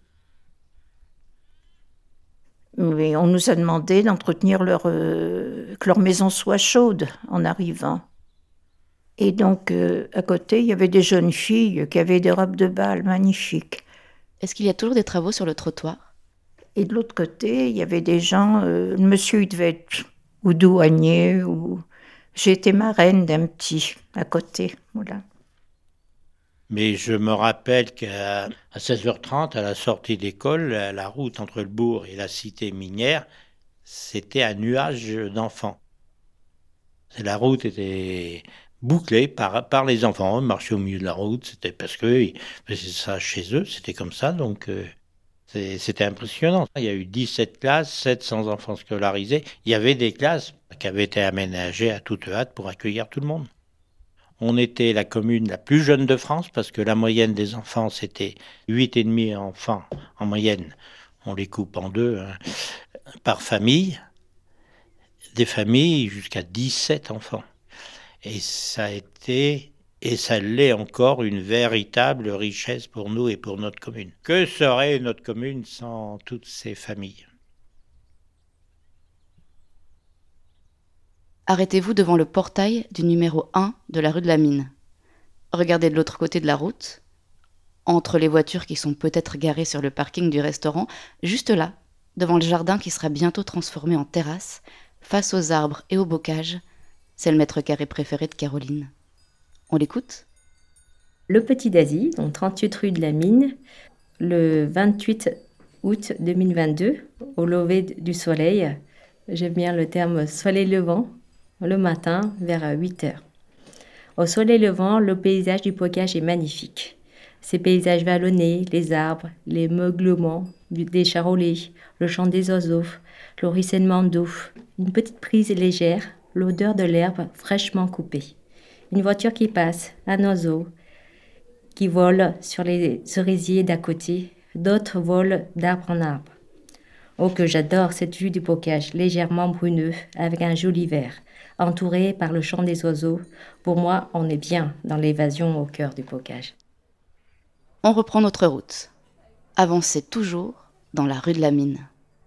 Mais on nous a demandé d'entretenir que leur maison soit chaude en arrivant. Et donc, à côté, il y avait des jeunes filles qui avaient des robes de bal magnifiques. Est-ce qu'il y a toujours des travaux sur le trottoir? Et de l'autre côté, il y avait des gens, monsieur, il devait être ou douanier, ou... J'ai été marraine d'un petit à côté, voilà. Mais je me rappelle qu'à 16h30, à la sortie d'école, la route entre le bourg et la cité minière, c'était un nuage d'enfants. La route était bouclée par les enfants. On marchait au milieu de la route, c'était parce qu'ils faisaient ça chez eux, c'était comme ça, donc c'était impressionnant. Il y a eu 17 classes, 700 enfants scolarisés. Il y avait des classes qui avaient été aménagées à toute hâte pour accueillir tout le monde. On était la commune la plus jeune de France parce que la moyenne des enfants, c'était 8,5 enfants en moyenne. On les coupe en deux par famille. Des familles jusqu'à 17 enfants. Et ça a été, et ça l'est encore, une véritable richesse pour nous et pour notre commune. Que serait notre commune sans toutes ces familles ? Arrêtez-vous devant le portail du numéro 1 de la rue de la Mine. Regardez de l'autre côté de la route, entre les voitures qui sont peut-être garées sur le parking du restaurant, juste là, devant le jardin qui sera bientôt transformé en terrasse, face aux arbres et aux bocages. C'est le mètre carré préféré de Caroline. On l'écoute ? Le Petit-Dazy, donc 38 rue de la Mine, le 28 août 2022, au lever du soleil. J'aime bien le terme soleil levant, le matin vers 8h. Au soleil levant, le paysage du bocage est magnifique. Ces paysages vallonnés, les arbres, les meuglements des charolais, le chant des oiseaux, le ruissellement d'eau, une petite brise légère, l'odeur de l'herbe fraîchement coupée. Une voiture qui passe, un oiseau qui vole sur les cerisiers d'à côté, d'autres volent d'arbre en arbre. Oh, que j'adore cette vue du bocage, légèrement bruneux, avec un joli vert, entouré par le chant des oiseaux. Pour moi, on est bien dans l'évasion au cœur du bocage. On reprend notre route. Avancez toujours dans la rue de la Mine.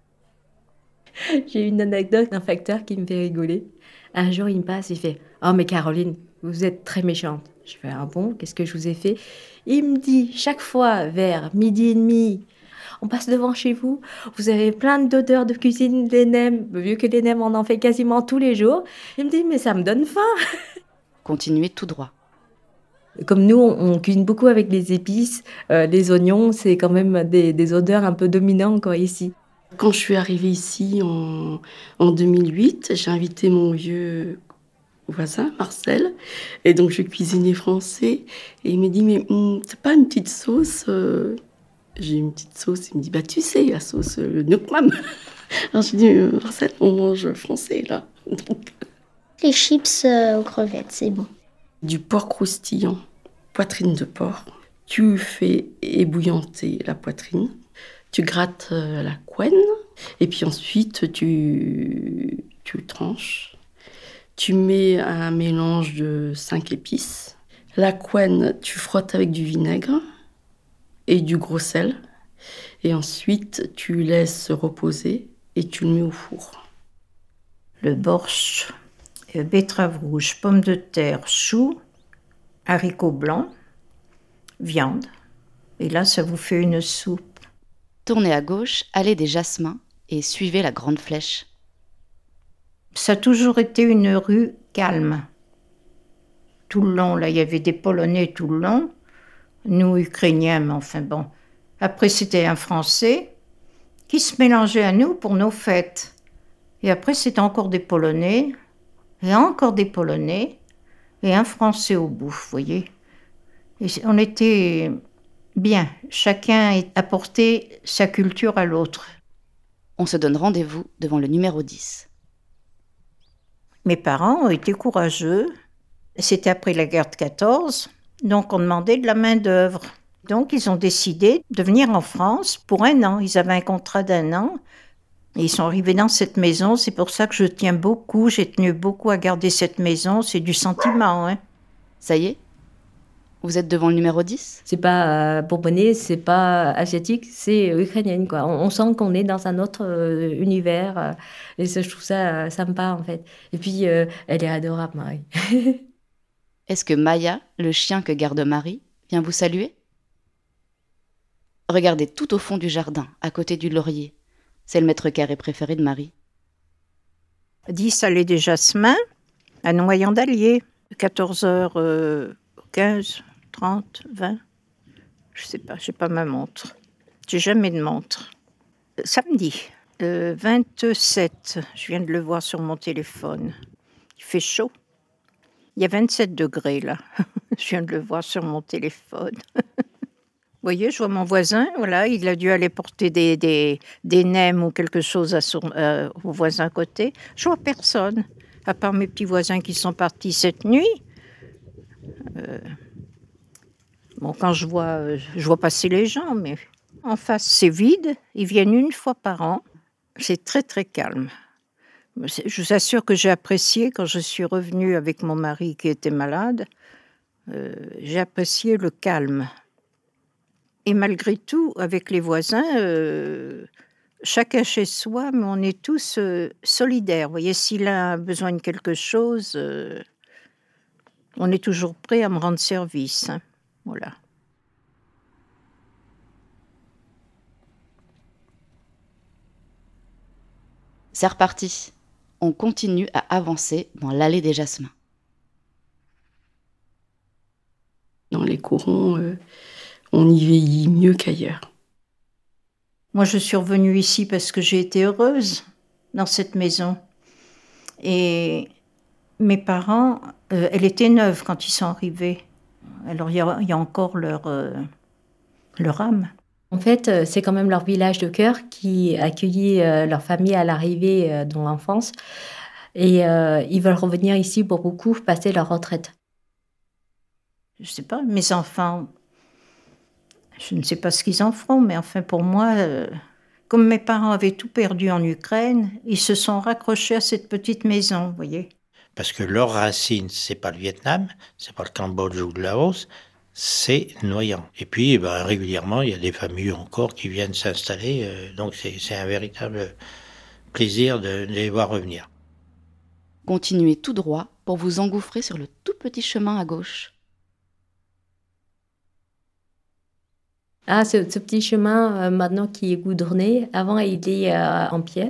J'ai une anecdote d'un facteur qui me fait rigoler. Un jour, il me passe, il fait « Oh, mais Caroline, vous êtes très méchante. » Je fais « Ah bon, qu'est-ce que je vous ai fait ?» Il me dit, chaque fois, vers 12h30, on passe devant chez vous, vous avez plein d'odeurs de cuisine, des nems, vu que les nems, on en fait quasiment tous les jours. Il me dit « Mais ça me donne faim !» Continuez tout droit. Comme nous, on cuisine beaucoup avec les épices, les oignons, c'est quand même des odeurs un peu dominantes quoi, ici. Quand je suis arrivée ici en 2008, j'ai invité mon vieux voisin, Marcel, et donc je cuisinais français, et il m'a dit « Mais c'est pas une petite sauce ?» J'ai une petite sauce, il me dit « Bah tu sais, la sauce Nukmam !» Alors je dis « Marcel, on mange français là. » Les chips aux crevettes, c'est bon. Du porc croustillant, poitrine de porc. Tu fais ébouillanter la poitrine. Tu grattes la couenne Et puis ensuite, tu le tranches. Tu mets un mélange de 5 épices. La couenne, tu frottes avec du vinaigre et du gros sel. Et ensuite, tu laisses reposer et tu le mets au four. Le borscht, betterave rouge, pommes de terre, choux, haricots blancs, viande. Et là, ça vous fait une soupe. Tournez à gauche, allée des Jasmins et suivez la grande flèche. Ça a toujours été une rue calme. Tout le long, là, il y avait des Polonais tout le long. Nous, Ukrainiens, mais enfin bon. Après, c'était un Français qui se mélangeait à nous pour nos fêtes. Et après, c'était encore des Polonais, et encore des Polonais, et un Français au bout, vous voyez. Et on était bien. Chacun apportait sa culture à l'autre. On se donne rendez-vous devant le numéro 10. Mes parents ont été courageux. C'était après la guerre de 14, donc on demandait de la main-d'œuvre. Donc ils ont décidé de venir en France pour 1 an. Ils avaient un contrat d'1 an. Et ils sont arrivés dans cette maison. C'est pour ça que je tiens beaucoup. J'ai tenu beaucoup à garder cette maison. C'est du sentiment, hein. Ça y est? Vous êtes devant le numéro 10? C'est pas bourbonnais, c'est pas asiatique, c'est ukrainienne, quoi. On sent qu'on est dans un autre univers. Et ça, je trouve ça sympa, en fait. Et puis, elle est adorable, Marie. Est-ce que Maya, le chien que garde Marie, vient vous saluer? Regardez tout au fond du jardin, à côté du laurier. C'est le mètre carré préféré de Marie. 10 allée des Jasmins, à Noyant-d'Allier. 14h15, 30, 20. Je sais pas, j'ai pas ma montre. J'ai jamais de montre. Samedi, 27, je viens de le voir sur mon téléphone. Il fait chaud. Il y a 27 degrés là. Je viens de le voir sur mon téléphone. Vous voyez, je vois mon voisin, voilà, il a dû aller porter des nems ou quelque chose au voisin à côté. Je vois personne, à part mes petits voisins qui sont partis cette nuit. Bon, quand je vois passer les gens, mais en face, c'est vide. Ils viennent 1 fois par an. C'est très, très calme. Je vous assure que j'ai apprécié, quand je suis revenue avec mon mari qui était malade, j'ai apprécié le calme. Et malgré tout, avec les voisins, chacun chez soi, mais on est tous solidaires. Vous voyez, si l'un a besoin de quelque chose, on est toujours prêt à me rendre service. Hein. Voilà. C'est reparti. On continue à avancer dans l'allée des Jasmins. Dans les courants, on y vieillit mieux qu'ailleurs. Moi, je suis revenue ici parce que j'ai été heureuse dans cette maison. Et mes parents, elle était neuve quand ils sont arrivés. Alors, il y a encore leur âme. En fait, c'est quand même leur village de cœur qui accueillit leur famille à l'arrivée dans l'enfance. Et ils veulent revenir ici pour beaucoup passer leur retraite. Je sais pas, mes enfants, je ne sais pas ce qu'ils en feront, mais enfin pour moi, comme mes parents avaient tout perdu en Ukraine, ils se sont raccrochés à cette petite maison, vous voyez. Parce que leur racine, c'est pas le Vietnam, c'est pas le Cambodge ou le Laos, c'est Noyant. Et puis, régulièrement, il y a des familles encore qui viennent s'installer, donc c'est un véritable plaisir de les voir revenir. Continuez tout droit pour vous engouffrer sur le tout petit chemin à gauche. Ah, ce petit chemin maintenant qui est goudronné, avant il est en pierre.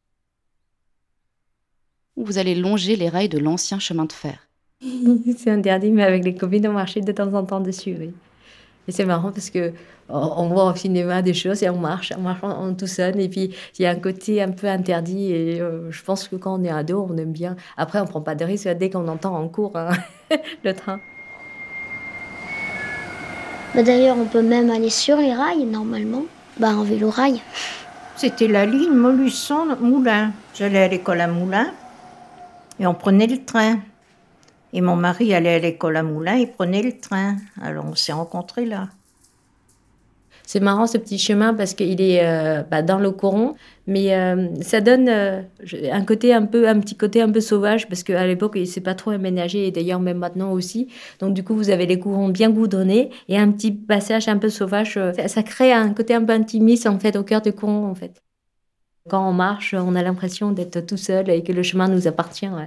Vous allez longer les rails de l'ancien chemin de fer. C'est interdit, mais avec les copines, on marchait de temps en temps dessus, oui. Et c'est marrant parce que on voit au cinéma des choses et on marche on tout seul. Et puis, il y a un côté un peu interdit. Et je pense que quand on est ado, on aime bien. Après, on prend pas de risque dès qu'on entend en cours le train. D'ailleurs, on peut même aller sur les rails, normalement. En vélo-rail. C'était la ligne Molusson-Moulins. J'allais à l'école à Moulins et on prenait le train. Et mon mari allait à l'école à Moulins et prenait le train. Alors on s'est rencontrés là. C'est marrant ce petit chemin parce qu'il est dans le coron, mais ça donne un petit côté un peu sauvage parce qu'à l'époque il s'est pas trop aménagé et d'ailleurs même maintenant aussi. Donc du coup vous avez les corons bien goudronnés et un petit passage un peu sauvage. Ça crée un côté un peu intimiste en fait au cœur du coron en fait. Quand on marche, on a l'impression d'être tout seul et que le chemin nous appartient. Ouais.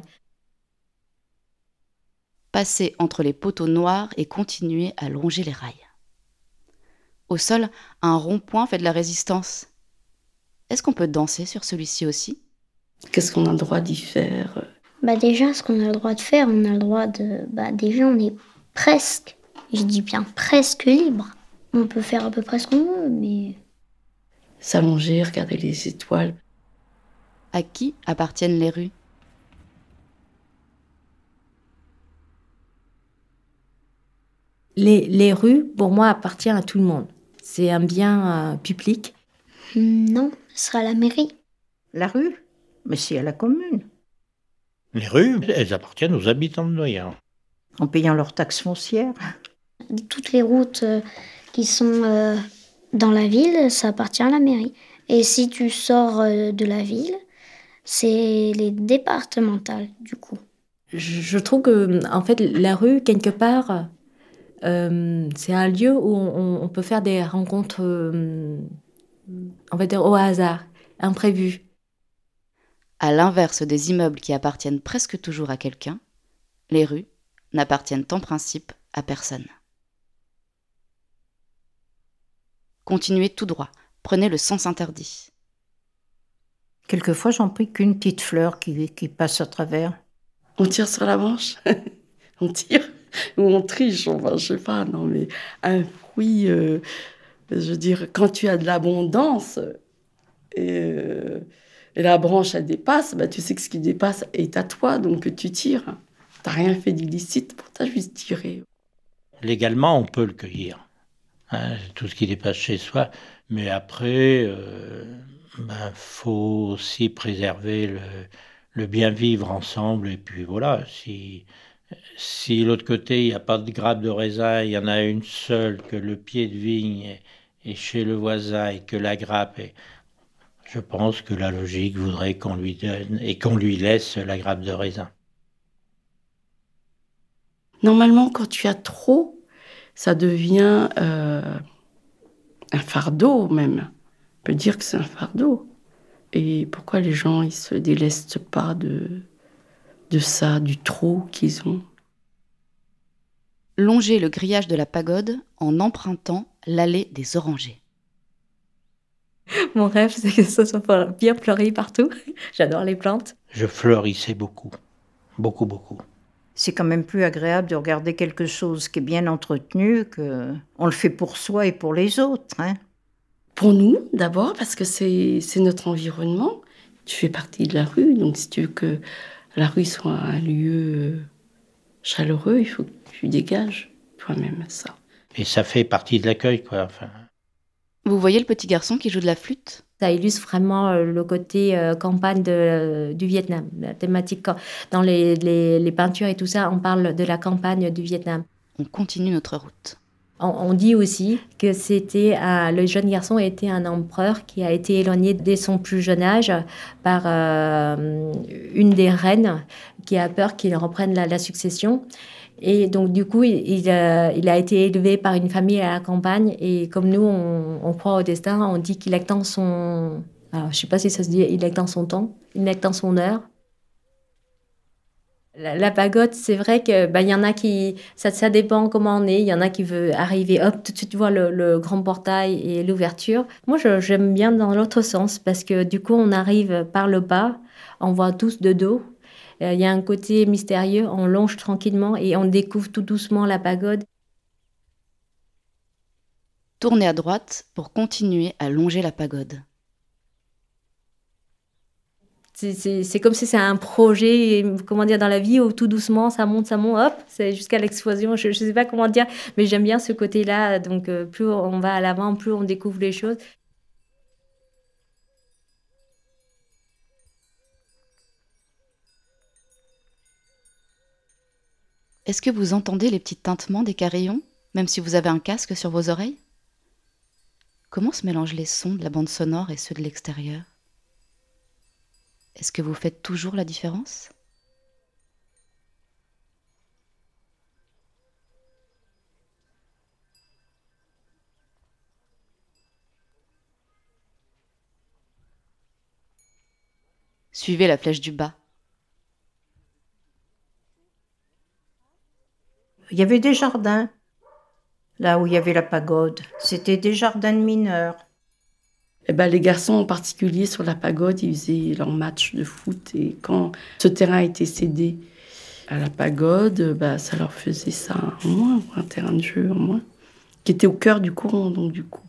Passer entre les poteaux noirs et continuer à longer les rails. Au sol, un rond-point fait de la résistance. Est-ce qu'on peut danser sur celui-ci aussi ? Qu'est-ce qu'on a le droit d'y faire ? Déjà, ce qu'on a le droit de faire, on a le droit de... déjà, on est presque, je dis bien presque libre. On peut faire à peu près ce qu'on veut, mais... S'allonger, regarder les étoiles. À qui appartiennent les rues ? Les rues, pour moi, appartiennent à tout le monde. C'est un bien public. Non, ce sera la mairie. La rue? Mais c'est à la commune. Les rues, elles appartiennent aux habitants de Noyers. En payant leurs taxes foncières. Toutes les routes qui sont dans la ville, ça appartient à la mairie. Et si tu sors de la ville, c'est les départementales, du coup. Je trouve que, en fait, la rue, quelque part, c'est un lieu où on peut faire des rencontres, on va dire, au hasard, imprévues. À l'inverse des immeubles qui appartiennent presque toujours à quelqu'un, les rues n'appartiennent en principe à personne. Continuez tout droit, prenez le sens interdit. Quelquefois, j'en prie qu'une petite fleur qui passe à travers. On tire sur la branche. On tire ou on triche, enfin, je sais pas, non mais un fruit, je veux dire, quand tu as de l'abondance et la branche elle dépasse, tu sais que ce qui dépasse est à toi, donc tu tires. T'as rien fait d'illicite, pour t'as juste tiré. Légalement, on peut le cueillir, hein, tout ce qui dépasse chez soi, mais après, faut aussi préserver le bien vivre ensemble, et puis voilà, si de l'autre côté, il n'y a pas de grappe de raisin, il y en a une seule, que le pied de vigne est chez le voisin et que la grappe est... Je pense que la logique voudrait qu'on lui donne et qu'on lui laisse la grappe de raisin. Normalement, quand tu as trop, ça devient un fardeau même. On peut dire que c'est un fardeau. Et pourquoi les gens ils se délestent pas de ça, du trop qu'ils ont? Longez le grillage de la pagode en empruntant l'allée des orangers. Mon rêve, c'est que ça soit bien fleuri partout. J'adore les plantes. Je fleurissais beaucoup, beaucoup, beaucoup. C'est quand même plus agréable de regarder quelque chose qui est bien entretenu que on le fait pour soi et pour les autres. Hein. Pour nous, d'abord, parce que c'est notre environnement. Tu fais partie de la rue, donc si tu veux que la rue soit un lieu chaleureux, il faut que tu dégages toi-même ça. Et ça fait partie de l'accueil, quoi. Enfin... Vous voyez le petit garçon qui joue de la flûte ? Ça illustre vraiment le côté campagne du Vietnam. La thématique, dans les peintures et tout ça, on parle de la campagne du Vietnam. On continue notre route. On dit aussi que le jeune garçon était un empereur qui a été éloigné dès son plus jeune âge par une des reines qui a peur qu'il reprenne la succession. Et donc, du coup, il a été élevé par une famille à la campagne. Et comme nous, on croit au destin, on dit qu'il attend son... Alors, je ne sais pas si ça se dit, il attend son temps, il attend son heure. La pagode, c'est vrai que y en a qui... Ça dépend comment on est. Il y en a qui veulent arriver, hop, tout de suite voir le grand portail et l'ouverture. Moi, j'aime bien dans l'autre sens parce que du coup, on arrive par le bas, on voit tous de dos. Il y a un côté mystérieux, on longe tranquillement et on découvre tout doucement la pagode. Tournez à droite pour continuer à longer la pagode. C'est comme si c'est un projet, comment dire, dans la vie où tout doucement, ça monte, hop, c'est jusqu'à l'explosion. Je ne sais pas comment dire, mais j'aime bien ce côté-là. Donc, plus on va à l'avant, plus on découvre les choses. Est-ce que vous entendez les petits tintements des carillons, même si vous avez un casque sur vos oreilles ? comment se mélangent les sons de la bande sonore et ceux de l'extérieur? Est-ce que vous faites toujours la différence? Suivez la flèche du bas. Il y avait des jardins, là où il y avait la pagode. C'était des jardins de mineurs. Les garçons en particulier sur la pagode, ils faisaient leurs matchs de foot. Et quand ce terrain a été cédé à la pagode, ça leur faisait ça en moins, un terrain de jeu en moins, qui était au cœur du courant, donc du coup.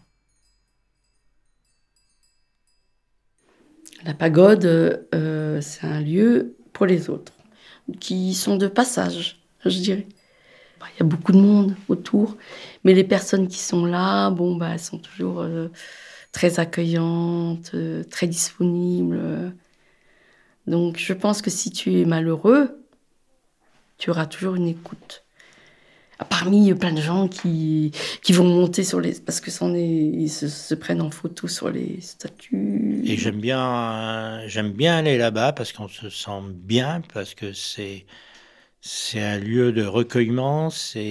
La pagode, c'est un lieu pour les autres, qui sont de passage, je dirais. Il y a beaucoup de monde autour, mais les personnes qui sont là, elles sont toujours très accueillantes, très disponibles. Donc je pense que si tu es malheureux, tu auras toujours une écoute. Parmi plein de gens qui vont monter sur les... parce que ils se prennent en photo sur les statues. Et j'aime bien aller là-bas parce qu'on se sent bien, parce que c'est un lieu de recueillement,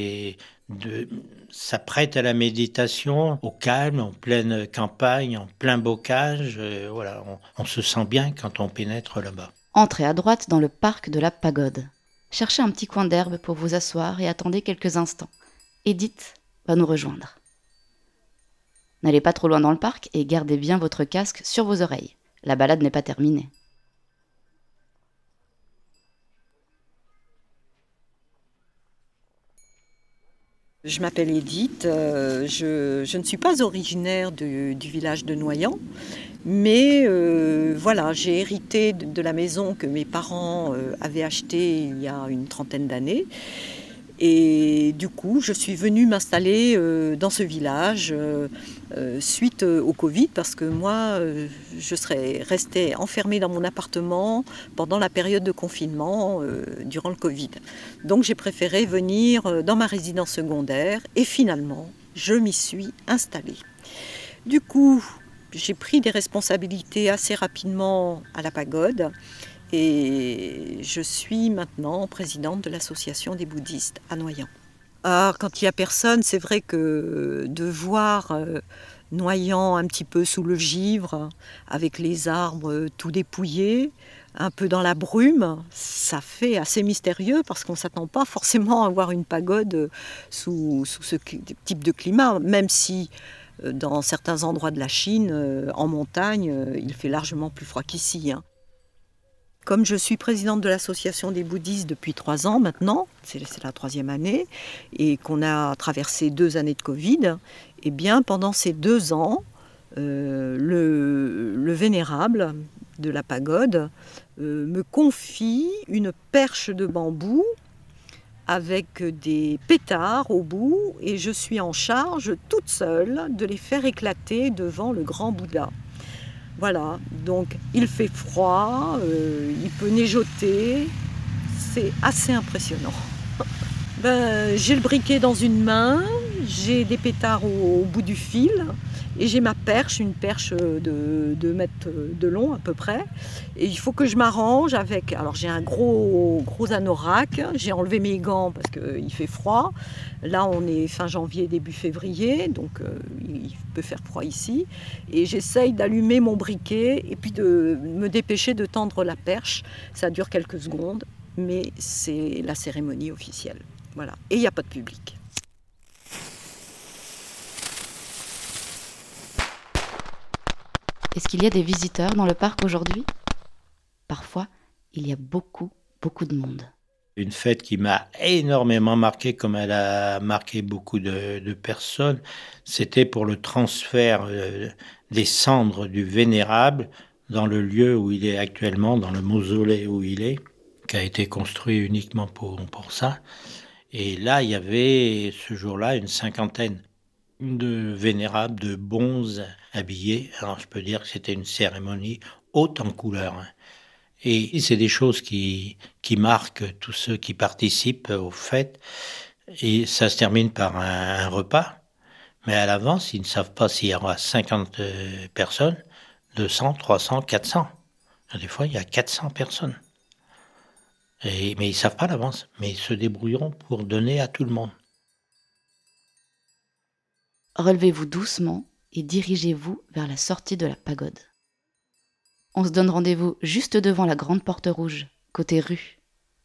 ça prête à la méditation, au calme, en pleine campagne, en plein bocage. Voilà, on se sent bien quand on pénètre là-bas. Entrez à droite dans le parc de la pagode. Cherchez un petit coin d'herbe pour vous asseoir et attendez quelques instants. Edith va nous rejoindre. N'allez pas trop loin dans le parc et gardez bien votre casque sur vos oreilles. La balade n'est pas terminée. Je m'appelle Edith, je ne suis pas originaire du village de Noyant, mais j'ai hérité de la maison que mes parents avaient achetée il y a une trentaine d'années. Et du coup, je suis venue m'installer dans ce village suite au Covid, parce que moi, je serais restée enfermée dans mon appartement pendant la période de confinement durant le Covid. Donc j'ai préféré venir dans ma résidence secondaire et finalement, je m'y suis installée. Du coup, j'ai pris des responsabilités assez rapidement à la pagode. Et je suis maintenant présidente de l'association des bouddhistes à Noyant. Quand il n'y a personne, c'est vrai que de voir Noyant un petit peu sous le givre, avec les arbres tout dépouillés, un peu dans la brume, ça fait assez mystérieux parce qu'on ne s'attend pas forcément à voir une pagode sous ce type de climat, même si dans certains endroits de la Chine, en montagne, il fait largement plus froid qu'ici. Comme je suis présidente de l'association des bouddhistes depuis 3 ans maintenant, c'est la 3e année, et qu'on a traversé 2 années de Covid, eh bien pendant ces 2 ans, le vénérable de la pagode me confie une perche de bambou avec des pétards au bout, et je suis en charge toute seule de les faire éclater devant le grand Bouddha. Voilà, donc il fait froid, il peut neigeoter, c'est assez impressionnant. J'ai le briquet dans une main, j'ai des pétards au bout du fil et j'ai ma perche, une perche de 2 mètres de long à peu près. Et il faut que je m'arrange avec... Alors j'ai un gros anorak, j'ai enlevé mes gants parce qu'il fait froid. Là on est fin janvier, début février, donc il peut faire froid ici. Et j'essaye d'allumer mon briquet et puis de me dépêcher de tendre la perche. Ça dure quelques secondes, mais c'est la cérémonie officielle. Voilà. Et il n'y a pas de public. Est-ce qu'il y a des visiteurs dans le parc aujourd'hui? Parfois, il y a beaucoup de monde. Une fête qui m'a énormément marqué, comme elle a marqué beaucoup de personnes, c'était pour le transfert des cendres du vénérable dans le lieu où il est actuellement, dans le mausolée où il est, qui a été construit uniquement pour ça. Et là, il y avait ce jour-là une 50aine de vénérables, de bonzes habillés. Alors je peux dire que c'était une cérémonie haute en couleurs. Et c'est des choses qui marquent tous ceux qui participent aux fêtes. Et ça se termine par un repas. Mais à l'avance, ils ne savent pas s'il y aura 50 personnes, 200, 300, 400. Des fois, il y a 400 personnes. Mais ils ne savent pas à l'avance. Mais ils se débrouilleront pour donner à tout le monde. Relevez-vous doucement et dirigez-vous vers la sortie de la pagode. On se donne rendez-vous juste devant la grande porte rouge, côté rue.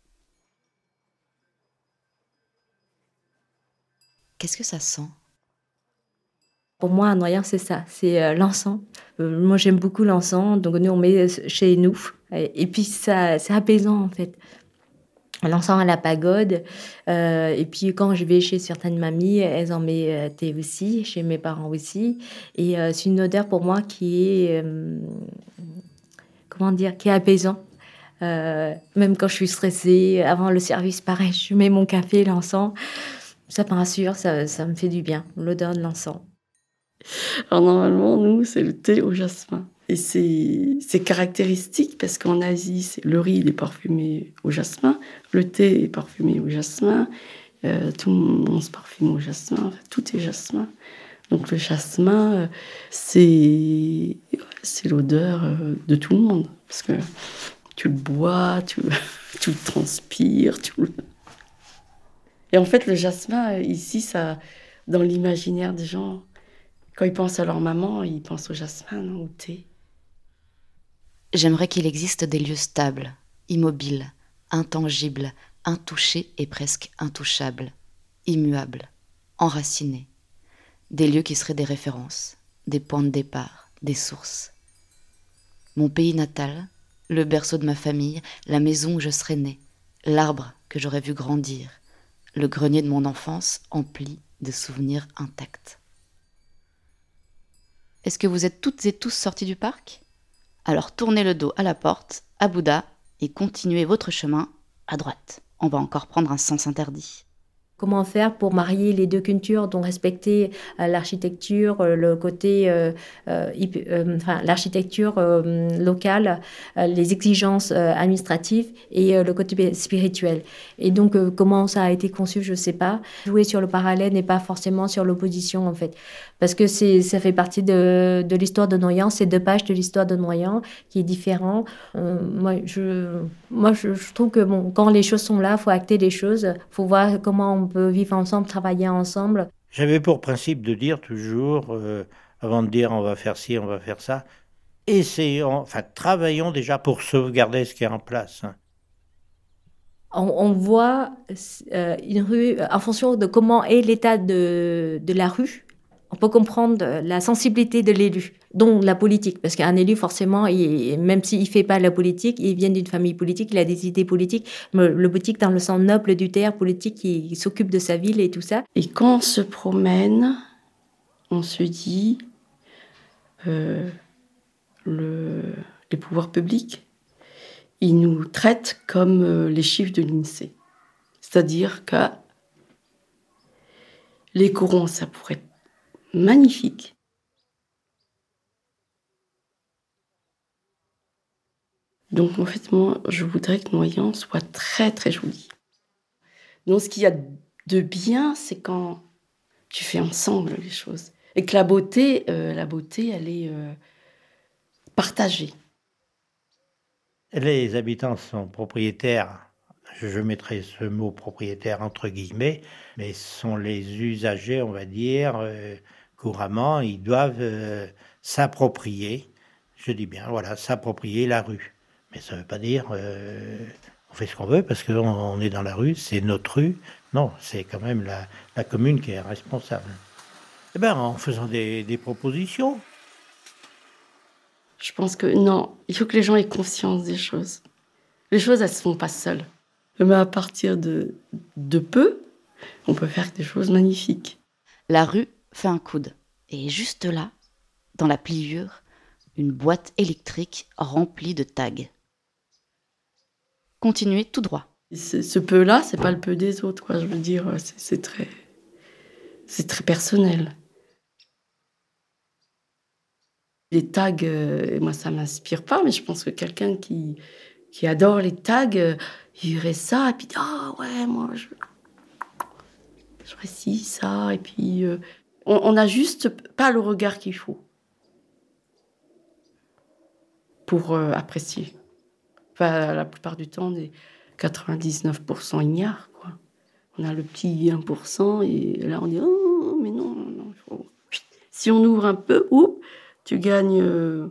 Qu'est-ce que ça sent ? Pour moi, à Noyant, c'est ça, c'est l'encens. Moi, j'aime beaucoup l'encens, donc nous, on met chez nous. Et puis, ça, c'est apaisant, en fait. L'encens à la pagode. Et puis, quand je vais chez certaines mamies, elles en mettent aussi, chez mes parents aussi. Et c'est une odeur pour moi qui est, qui est apaisant. Même quand je suis stressée, avant le service, pareil, je mets mon café, l'encens. Ça me rassure, ça me fait du bien, l'odeur de l'encens. Alors normalement, nous, c'est le thé au jasmin. Et c'est caractéristique parce qu'en Asie, le riz il est parfumé au jasmin, le thé est parfumé au jasmin, tout le monde se parfume au jasmin, enfin, tout est jasmin. Donc le jasmin, c'est l'odeur de tout le monde. Parce que tu le bois, tu le transpires. Et en fait, le jasmin, ici, ça, dans l'imaginaire des gens, quand ils pensent à leur maman, ils pensent au jasmin, non, au thé. J'aimerais qu'il existe des lieux stables, immobiles, intangibles, intouchés et presque intouchables, immuables, enracinés. Des lieux qui seraient des références, des points de départ, des sources. Mon pays natal, le berceau de ma famille, la maison où je serais née, l'arbre que j'aurais vu grandir, le grenier de mon enfance empli de souvenirs intacts. Est-ce que vous êtes toutes et tous sortis du parc ? Alors tournez le dos à la porte, à Bouddha, et continuez votre chemin à droite. On va encore prendre un sens interdit. Comment faire pour marier les deux cultures, donc respecter l'architecture, le côté, l'architecture locale, les exigences administratives et le côté spirituel. Et donc, comment ça a été conçu, je ne sais pas. Jouer sur le parallèle n'est pas forcément sur l'opposition, en fait. Parce que ça fait partie de l'histoire de Noyant, c'est 2 pages de l'histoire de Noyant qui est différent. Moi, je trouve que quand les choses sont là, il faut acter les choses, il faut voir comment on peut vivre ensemble, travailler ensemble. J'avais pour principe de dire toujours, avant de dire on va faire ci, on va faire ça, travaillons déjà pour sauvegarder ce qui est en place. On voit une rue, en fonction de comment est l'état de la rue, on peut comprendre la sensibilité de l'élu, dont la politique. Parce qu'un élu, forcément, même s'il ne fait pas la politique, il vient d'une famille politique, il a des idées politiques. Le politique dans le sens noble du terme, politique qui s'occupe de sa ville et tout ça. Et quand on se promène, on se dit les pouvoirs publics, ils nous traitent comme les chiffres de l'INSEE. C'est-à-dire que les corons, ça pourrait être magnifique. Donc en fait, moi, je voudrais que Noyant soit très très joli. Donc ce qu'il y a de bien, c'est quand tu fais ensemble les choses. Et que la beauté, elle est partagée. Les habitants sont propriétaires, je mettrai ce mot propriétaire entre guillemets, mais ce sont les usagers, on va dire, couramment, ils doivent s'approprier, je dis bien, voilà, s'approprier la rue. Mais ça ne veut pas dire on fait ce qu'on veut parce qu'on est dans la rue, c'est notre rue. Non, c'est quand même la commune qui est responsable. Eh bien, en faisant des propositions. Je pense que non, il faut que les gens aient conscience des choses. Les choses, elles ne se font pas seules. Mais à partir de peu, on peut faire des choses magnifiques. La rue fait un coude. Et juste là, dans la pliure, une boîte électrique remplie de tags. Continuez tout droit. Ce peu-là, c'est pas le peu des autres, quoi. Je veux dire, c'est très personnel. Les tags, moi, ça m'inspire pas, mais je pense que quelqu'un qui adore les tags, il verrait ça, et puis, ouais, moi, je ferais ci, ça, et puis, On n'a juste pas le regard qu'il faut pour apprécier. Enfin, la plupart du temps, 99% ignorent, quoi. On a le petit 1% et là, on dit « Oh, mais non, non, non, il faut... » Si on ouvre un peu, tu gagnes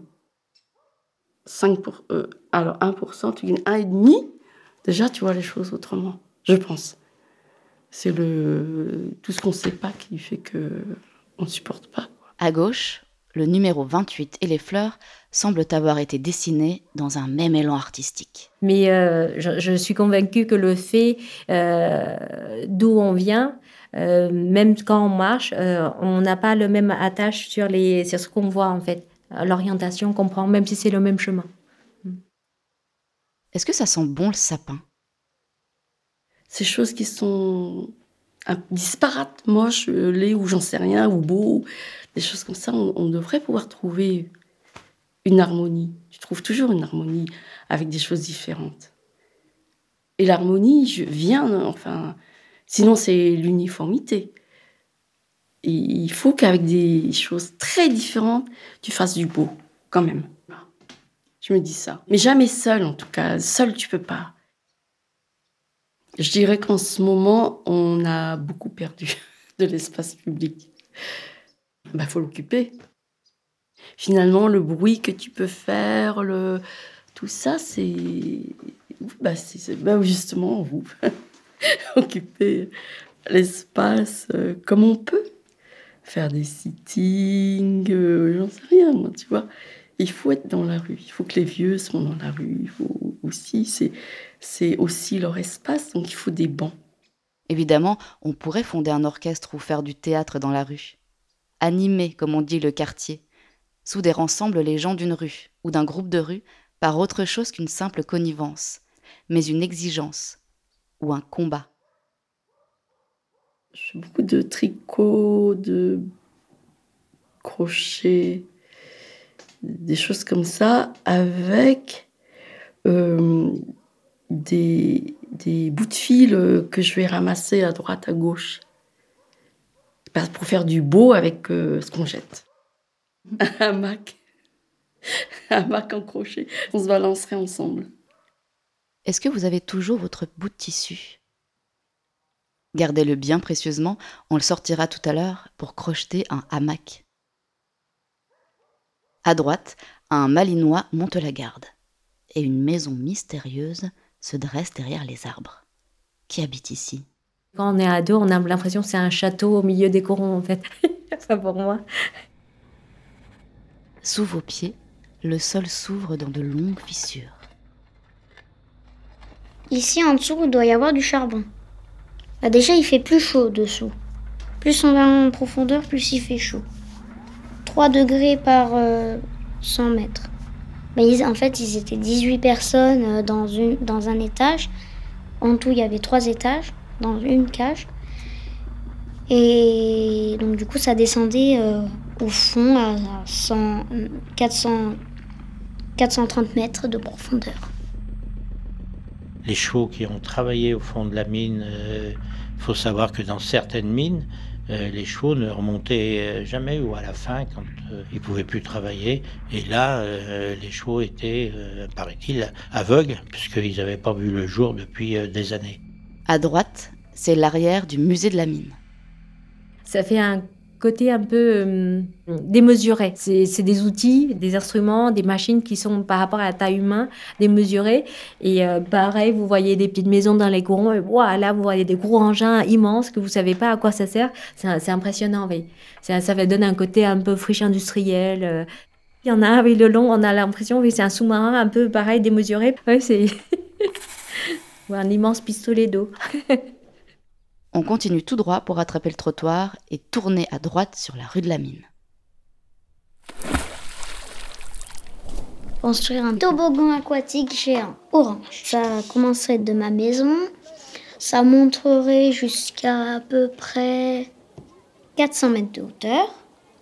alors 1%, tu gagnes 1,5%. Déjà, tu vois les choses autrement, je pense. C'est tout ce qu'on ne sait pas qui fait qu'on ne supporte pas. À gauche, le numéro 28 et les fleurs semblent avoir été dessinés dans un même élan artistique. Mais je suis convaincue que le fait d'où on vient, même quand on marche, on n'a pas le même attache sur ce qu'on voit en fait. L'orientation qu'on prend, même si c'est le même chemin. Est-ce que ça sent bon le sapin ? Ces choses qui sont disparates, moches, laids ou j'en sais rien, ou beaux, des choses comme ça, on devrait pouvoir trouver une harmonie. Tu trouves toujours une harmonie avec des choses différentes. Et l'harmonie sinon c'est l'uniformité. Et il faut qu'avec des choses très différentes, tu fasses du beau, quand même. Je me dis ça. Mais jamais seul, en tout cas. Seul, tu peux pas. Je dirais qu'en ce moment, on a beaucoup perdu de l'espace public. Faut l'occuper. Finalement, le bruit que tu peux faire, tout ça, c'est justement vous. Occuper l'espace comme on peut. Faire des sittings, j'en sais rien, moi, tu vois. Il faut être dans la rue. Il faut que les vieux soient dans la rue. Il faut aussi, c'est aussi leur espace, donc il faut des bancs. Évidemment, on pourrait fonder un orchestre ou faire du théâtre dans la rue. Animer, comme on dit, le quartier. Souder ensemble les gens d'une rue ou d'un groupe de rue par autre chose qu'une simple connivence, mais une exigence ou un combat. Je fais beaucoup de tricot, de crochet, des choses comme ça, avec des bouts de fil que je vais ramasser à droite, à gauche, pour faire du beau avec ce qu'on jette. Un hamac en crochet, on se balancerait ensemble. Est-ce que vous avez toujours votre bout de tissu ? Gardez-le bien précieusement, on le sortira tout à l'heure pour crocheter un hamac. À droite, un malinois monte la garde et une maison mystérieuse se dresse derrière les arbres. Qui habite ici ? Quand on est ado, on a l'impression que c'est un château au milieu des corons, en fait. Enfin, pour moi. Sous vos pieds, le sol s'ouvre dans de longues fissures. Ici, en dessous, il doit y avoir du charbon. Déjà, il fait plus chaud dessous. Plus on va en profondeur, plus il fait chaud. 3 degrés par 100 mètres. En fait, ils étaient 18 personnes dans un étage. En tout, il y avait 3 étages dans une cage. Et donc, du coup, ça descendait au fond à 430 mètres de profondeur. Les chevaux qui ont travaillé au fond de la mine, faut savoir que dans certaines mines, les chevaux ne remontaient jamais ou à la fin quand ils ne pouvaient plus travailler. Et là, les chevaux étaient, paraît-il, aveugles puisqu'ils n'avaient pas vu le jour depuis des années. À droite, c'est l'arrière du musée de la mine. Ça fait un côté un peu démesuré. C'est des outils, des instruments, des machines qui sont par rapport à la taille humaine démesurées. Et pareil, vous voyez des petites maisons dans les corons. Et là, vous voyez des gros engins immenses que vous ne savez pas à quoi ça sert. C'est impressionnant, oui. Ça va donner un côté un peu friche industrielle. Il y en a un, oui, le long, on a l'impression que c'est un sous-marin un peu pareil, démesuré. Ouais, c'est un immense pistolet d'eau. On continue tout droit pour attraper le trottoir et tourner à droite sur la rue de la Mine. Construire un toboggan aquatique géant orange. Ça commencerait de ma maison. Ça monterait jusqu'à à peu près 400 mètres de hauteur.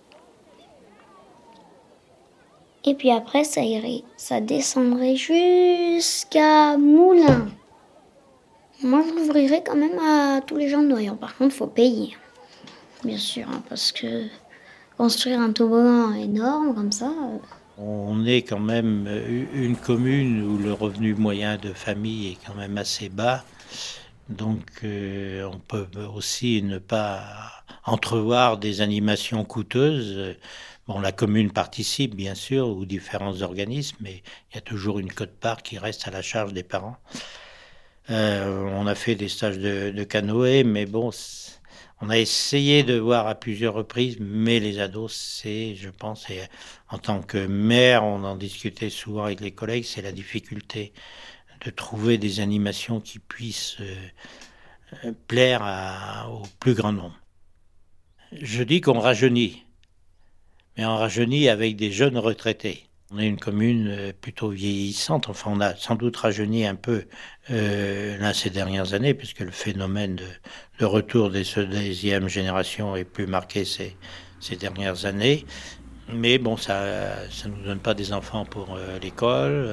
Et puis après, ça descendrait jusqu'à Moulins. Moi, je l'ouvrirais quand même à tous les gens de Noyon. Par contre, il faut payer. bien sûr, hein, parce que construire un toboggan énorme comme ça, On est quand même une commune où le revenu moyen de famille est quand même assez bas. Donc on peut aussi ne pas entrevoir des animations coûteuses. Bon, la commune participe bien sûr, ou différents organismes, mais il y a toujours une quote-part qui reste à la charge des parents. On a fait des stages de canoë, mais bon, on a essayé de voir à plusieurs reprises, mais les ados, c'est, je pense, et en tant que maire, on en discutait souvent avec les collègues, c'est la difficulté de trouver des animations qui puissent plaire au plus grand nombre. Je dis qu'on rajeunit, mais on rajeunit avec des jeunes retraités. On est une commune plutôt vieillissante, enfin on a sans doute rajeuni un peu là ces dernières années, puisque le phénomène de retour des deuxième génération est plus marqué ces dernières années. Mais bon, ça ne nous donne pas des enfants pour l'école.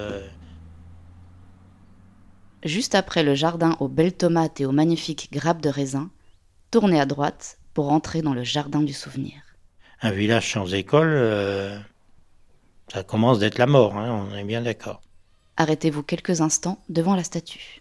Juste après le jardin aux belles tomates et aux magnifiques grappes de raisin, tournez à droite pour entrer dans le jardin du souvenir. Un village sans école, ça commence d'être la mort, hein, on est bien d'accord. Arrêtez-vous quelques instants devant la statue.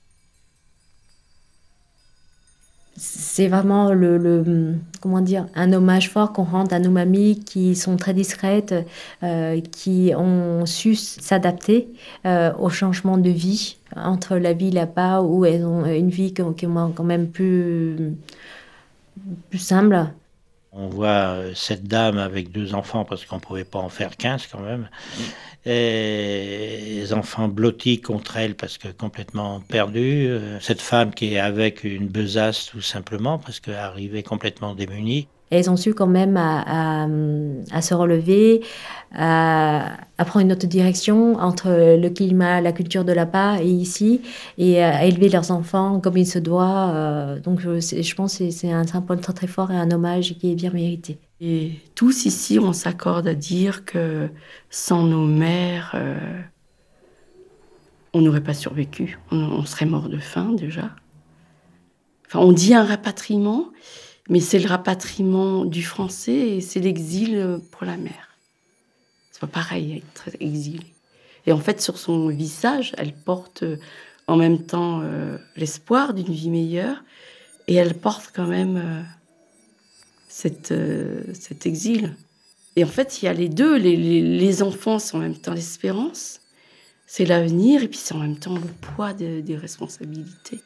C'est vraiment comment dire, un hommage fort qu'on rend à nos mamies qui sont très discrètes, qui ont su s'adapter au changement de vie entre la vie là-bas où elles ont une vie qui est quand même plus simple. On voit cette dame avec 2 enfants, parce qu'on ne pouvait pas en faire 15 quand même. Et les enfants blottis contre elle parce que complètement perdus. Cette femme qui est avec une besace tout simplement parce qu'elle arrivait complètement démunie. Elles ont su quand même à se relever, à prendre une autre direction entre le climat, la culture de là-bas et ici, et à élever leurs enfants comme il se doit. Donc je pense que c'est un symbole très très fort et un hommage qui est bien mérité. Et tous ici, on s'accorde à dire que sans nos mères, on n'aurait pas survécu. On serait mort de faim déjà. Enfin, on dit un rapatriement, mais c'est le rapatriement du français et c'est l'exil pour la mère. C'est pas pareil, être exilé. Et en fait, sur son visage, elle porte en même temps l'espoir d'une vie meilleure et elle porte quand même cet exil. Et en fait, il y a les deux. Les enfants, c'est en même temps l'espérance, c'est l'avenir, et puis c'est en même temps le poids des responsabilités.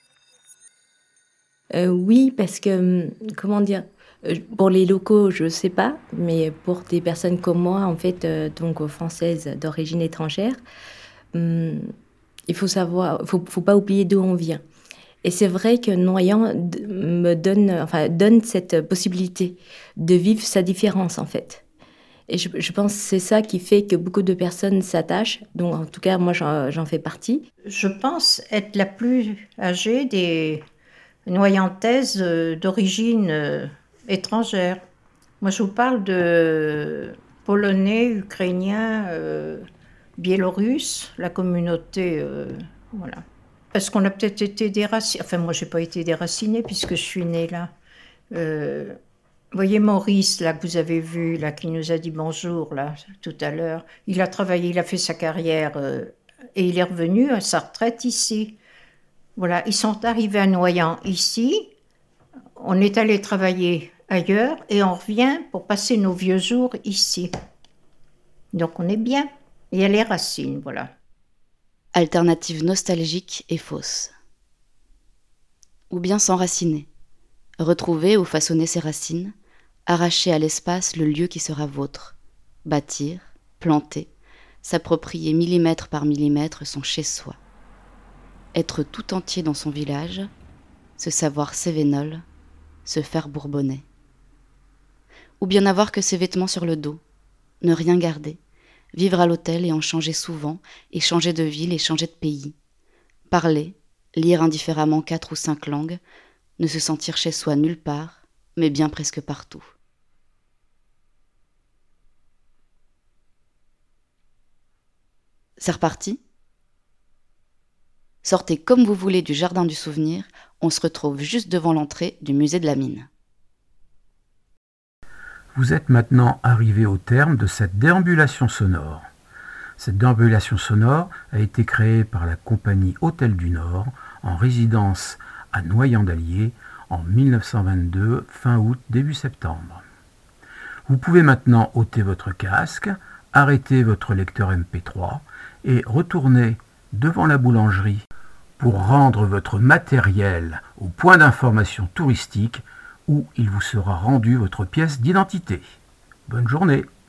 Oui, parce que, comment dire, pour les locaux, je ne sais pas, mais pour des personnes comme moi, en fait, donc françaises d'origine étrangère, il faut savoir, faut pas oublier d'où on vient. Et c'est vrai que Noyant donne cette possibilité de vivre sa différence, en fait. Et je pense que c'est ça qui fait que beaucoup de personnes s'attachent. Donc, en tout cas, moi, j'en fais partie. Je pense être la plus âgée des Noyantaises d'origine étrangère. Moi, je vous parle de Polonais, Ukrainiens, Biélorusses, la communauté, voilà. Parce qu'on a peut-être été déracinés. Enfin, moi, je n'ai pas été déracinée puisque je suis née là. Vous voyez Maurice, là, que vous avez vu, là, qui nous a dit bonjour, là, tout à l'heure. Il a travaillé, il a fait sa carrière et il est revenu à sa retraite ici. Voilà, ils sont arrivés à Noyant ici. On est allé travailler ailleurs et on revient pour passer nos vieux jours ici. Donc, on est bien. Il y a les racines, voilà. Alternative nostalgique et fausse. Ou bien s'enraciner, retrouver ou façonner ses racines, arracher à l'espace le lieu qui sera vôtre, bâtir, planter, s'approprier millimètre par millimètre son chez-soi, être tout entier dans son village, se savoir cévénol, se faire bourbonner. Ou bien n'avoir que ses vêtements sur le dos, ne rien garder, vivre à l'hôtel et en changer souvent, et changer de ville et changer de pays. Parler, lire indifféremment 4 ou 5 langues, ne se sentir chez soi nulle part, mais bien presque partout. C'est reparti ? Sortez comme vous voulez du jardin du souvenir, on se retrouve juste devant l'entrée du musée de la mine. Vous êtes maintenant arrivé au terme de cette déambulation sonore. Cette déambulation sonore a été créée par la compagnie Hôtel du Nord en résidence à Noyant-d'Allier en 1922, fin août, début septembre. Vous pouvez maintenant ôter votre casque, arrêter votre lecteur MP3 et retourner devant la boulangerie pour rendre votre matériel au point d'information touristique où il vous sera rendu votre pièce d'identité. Bonne journée!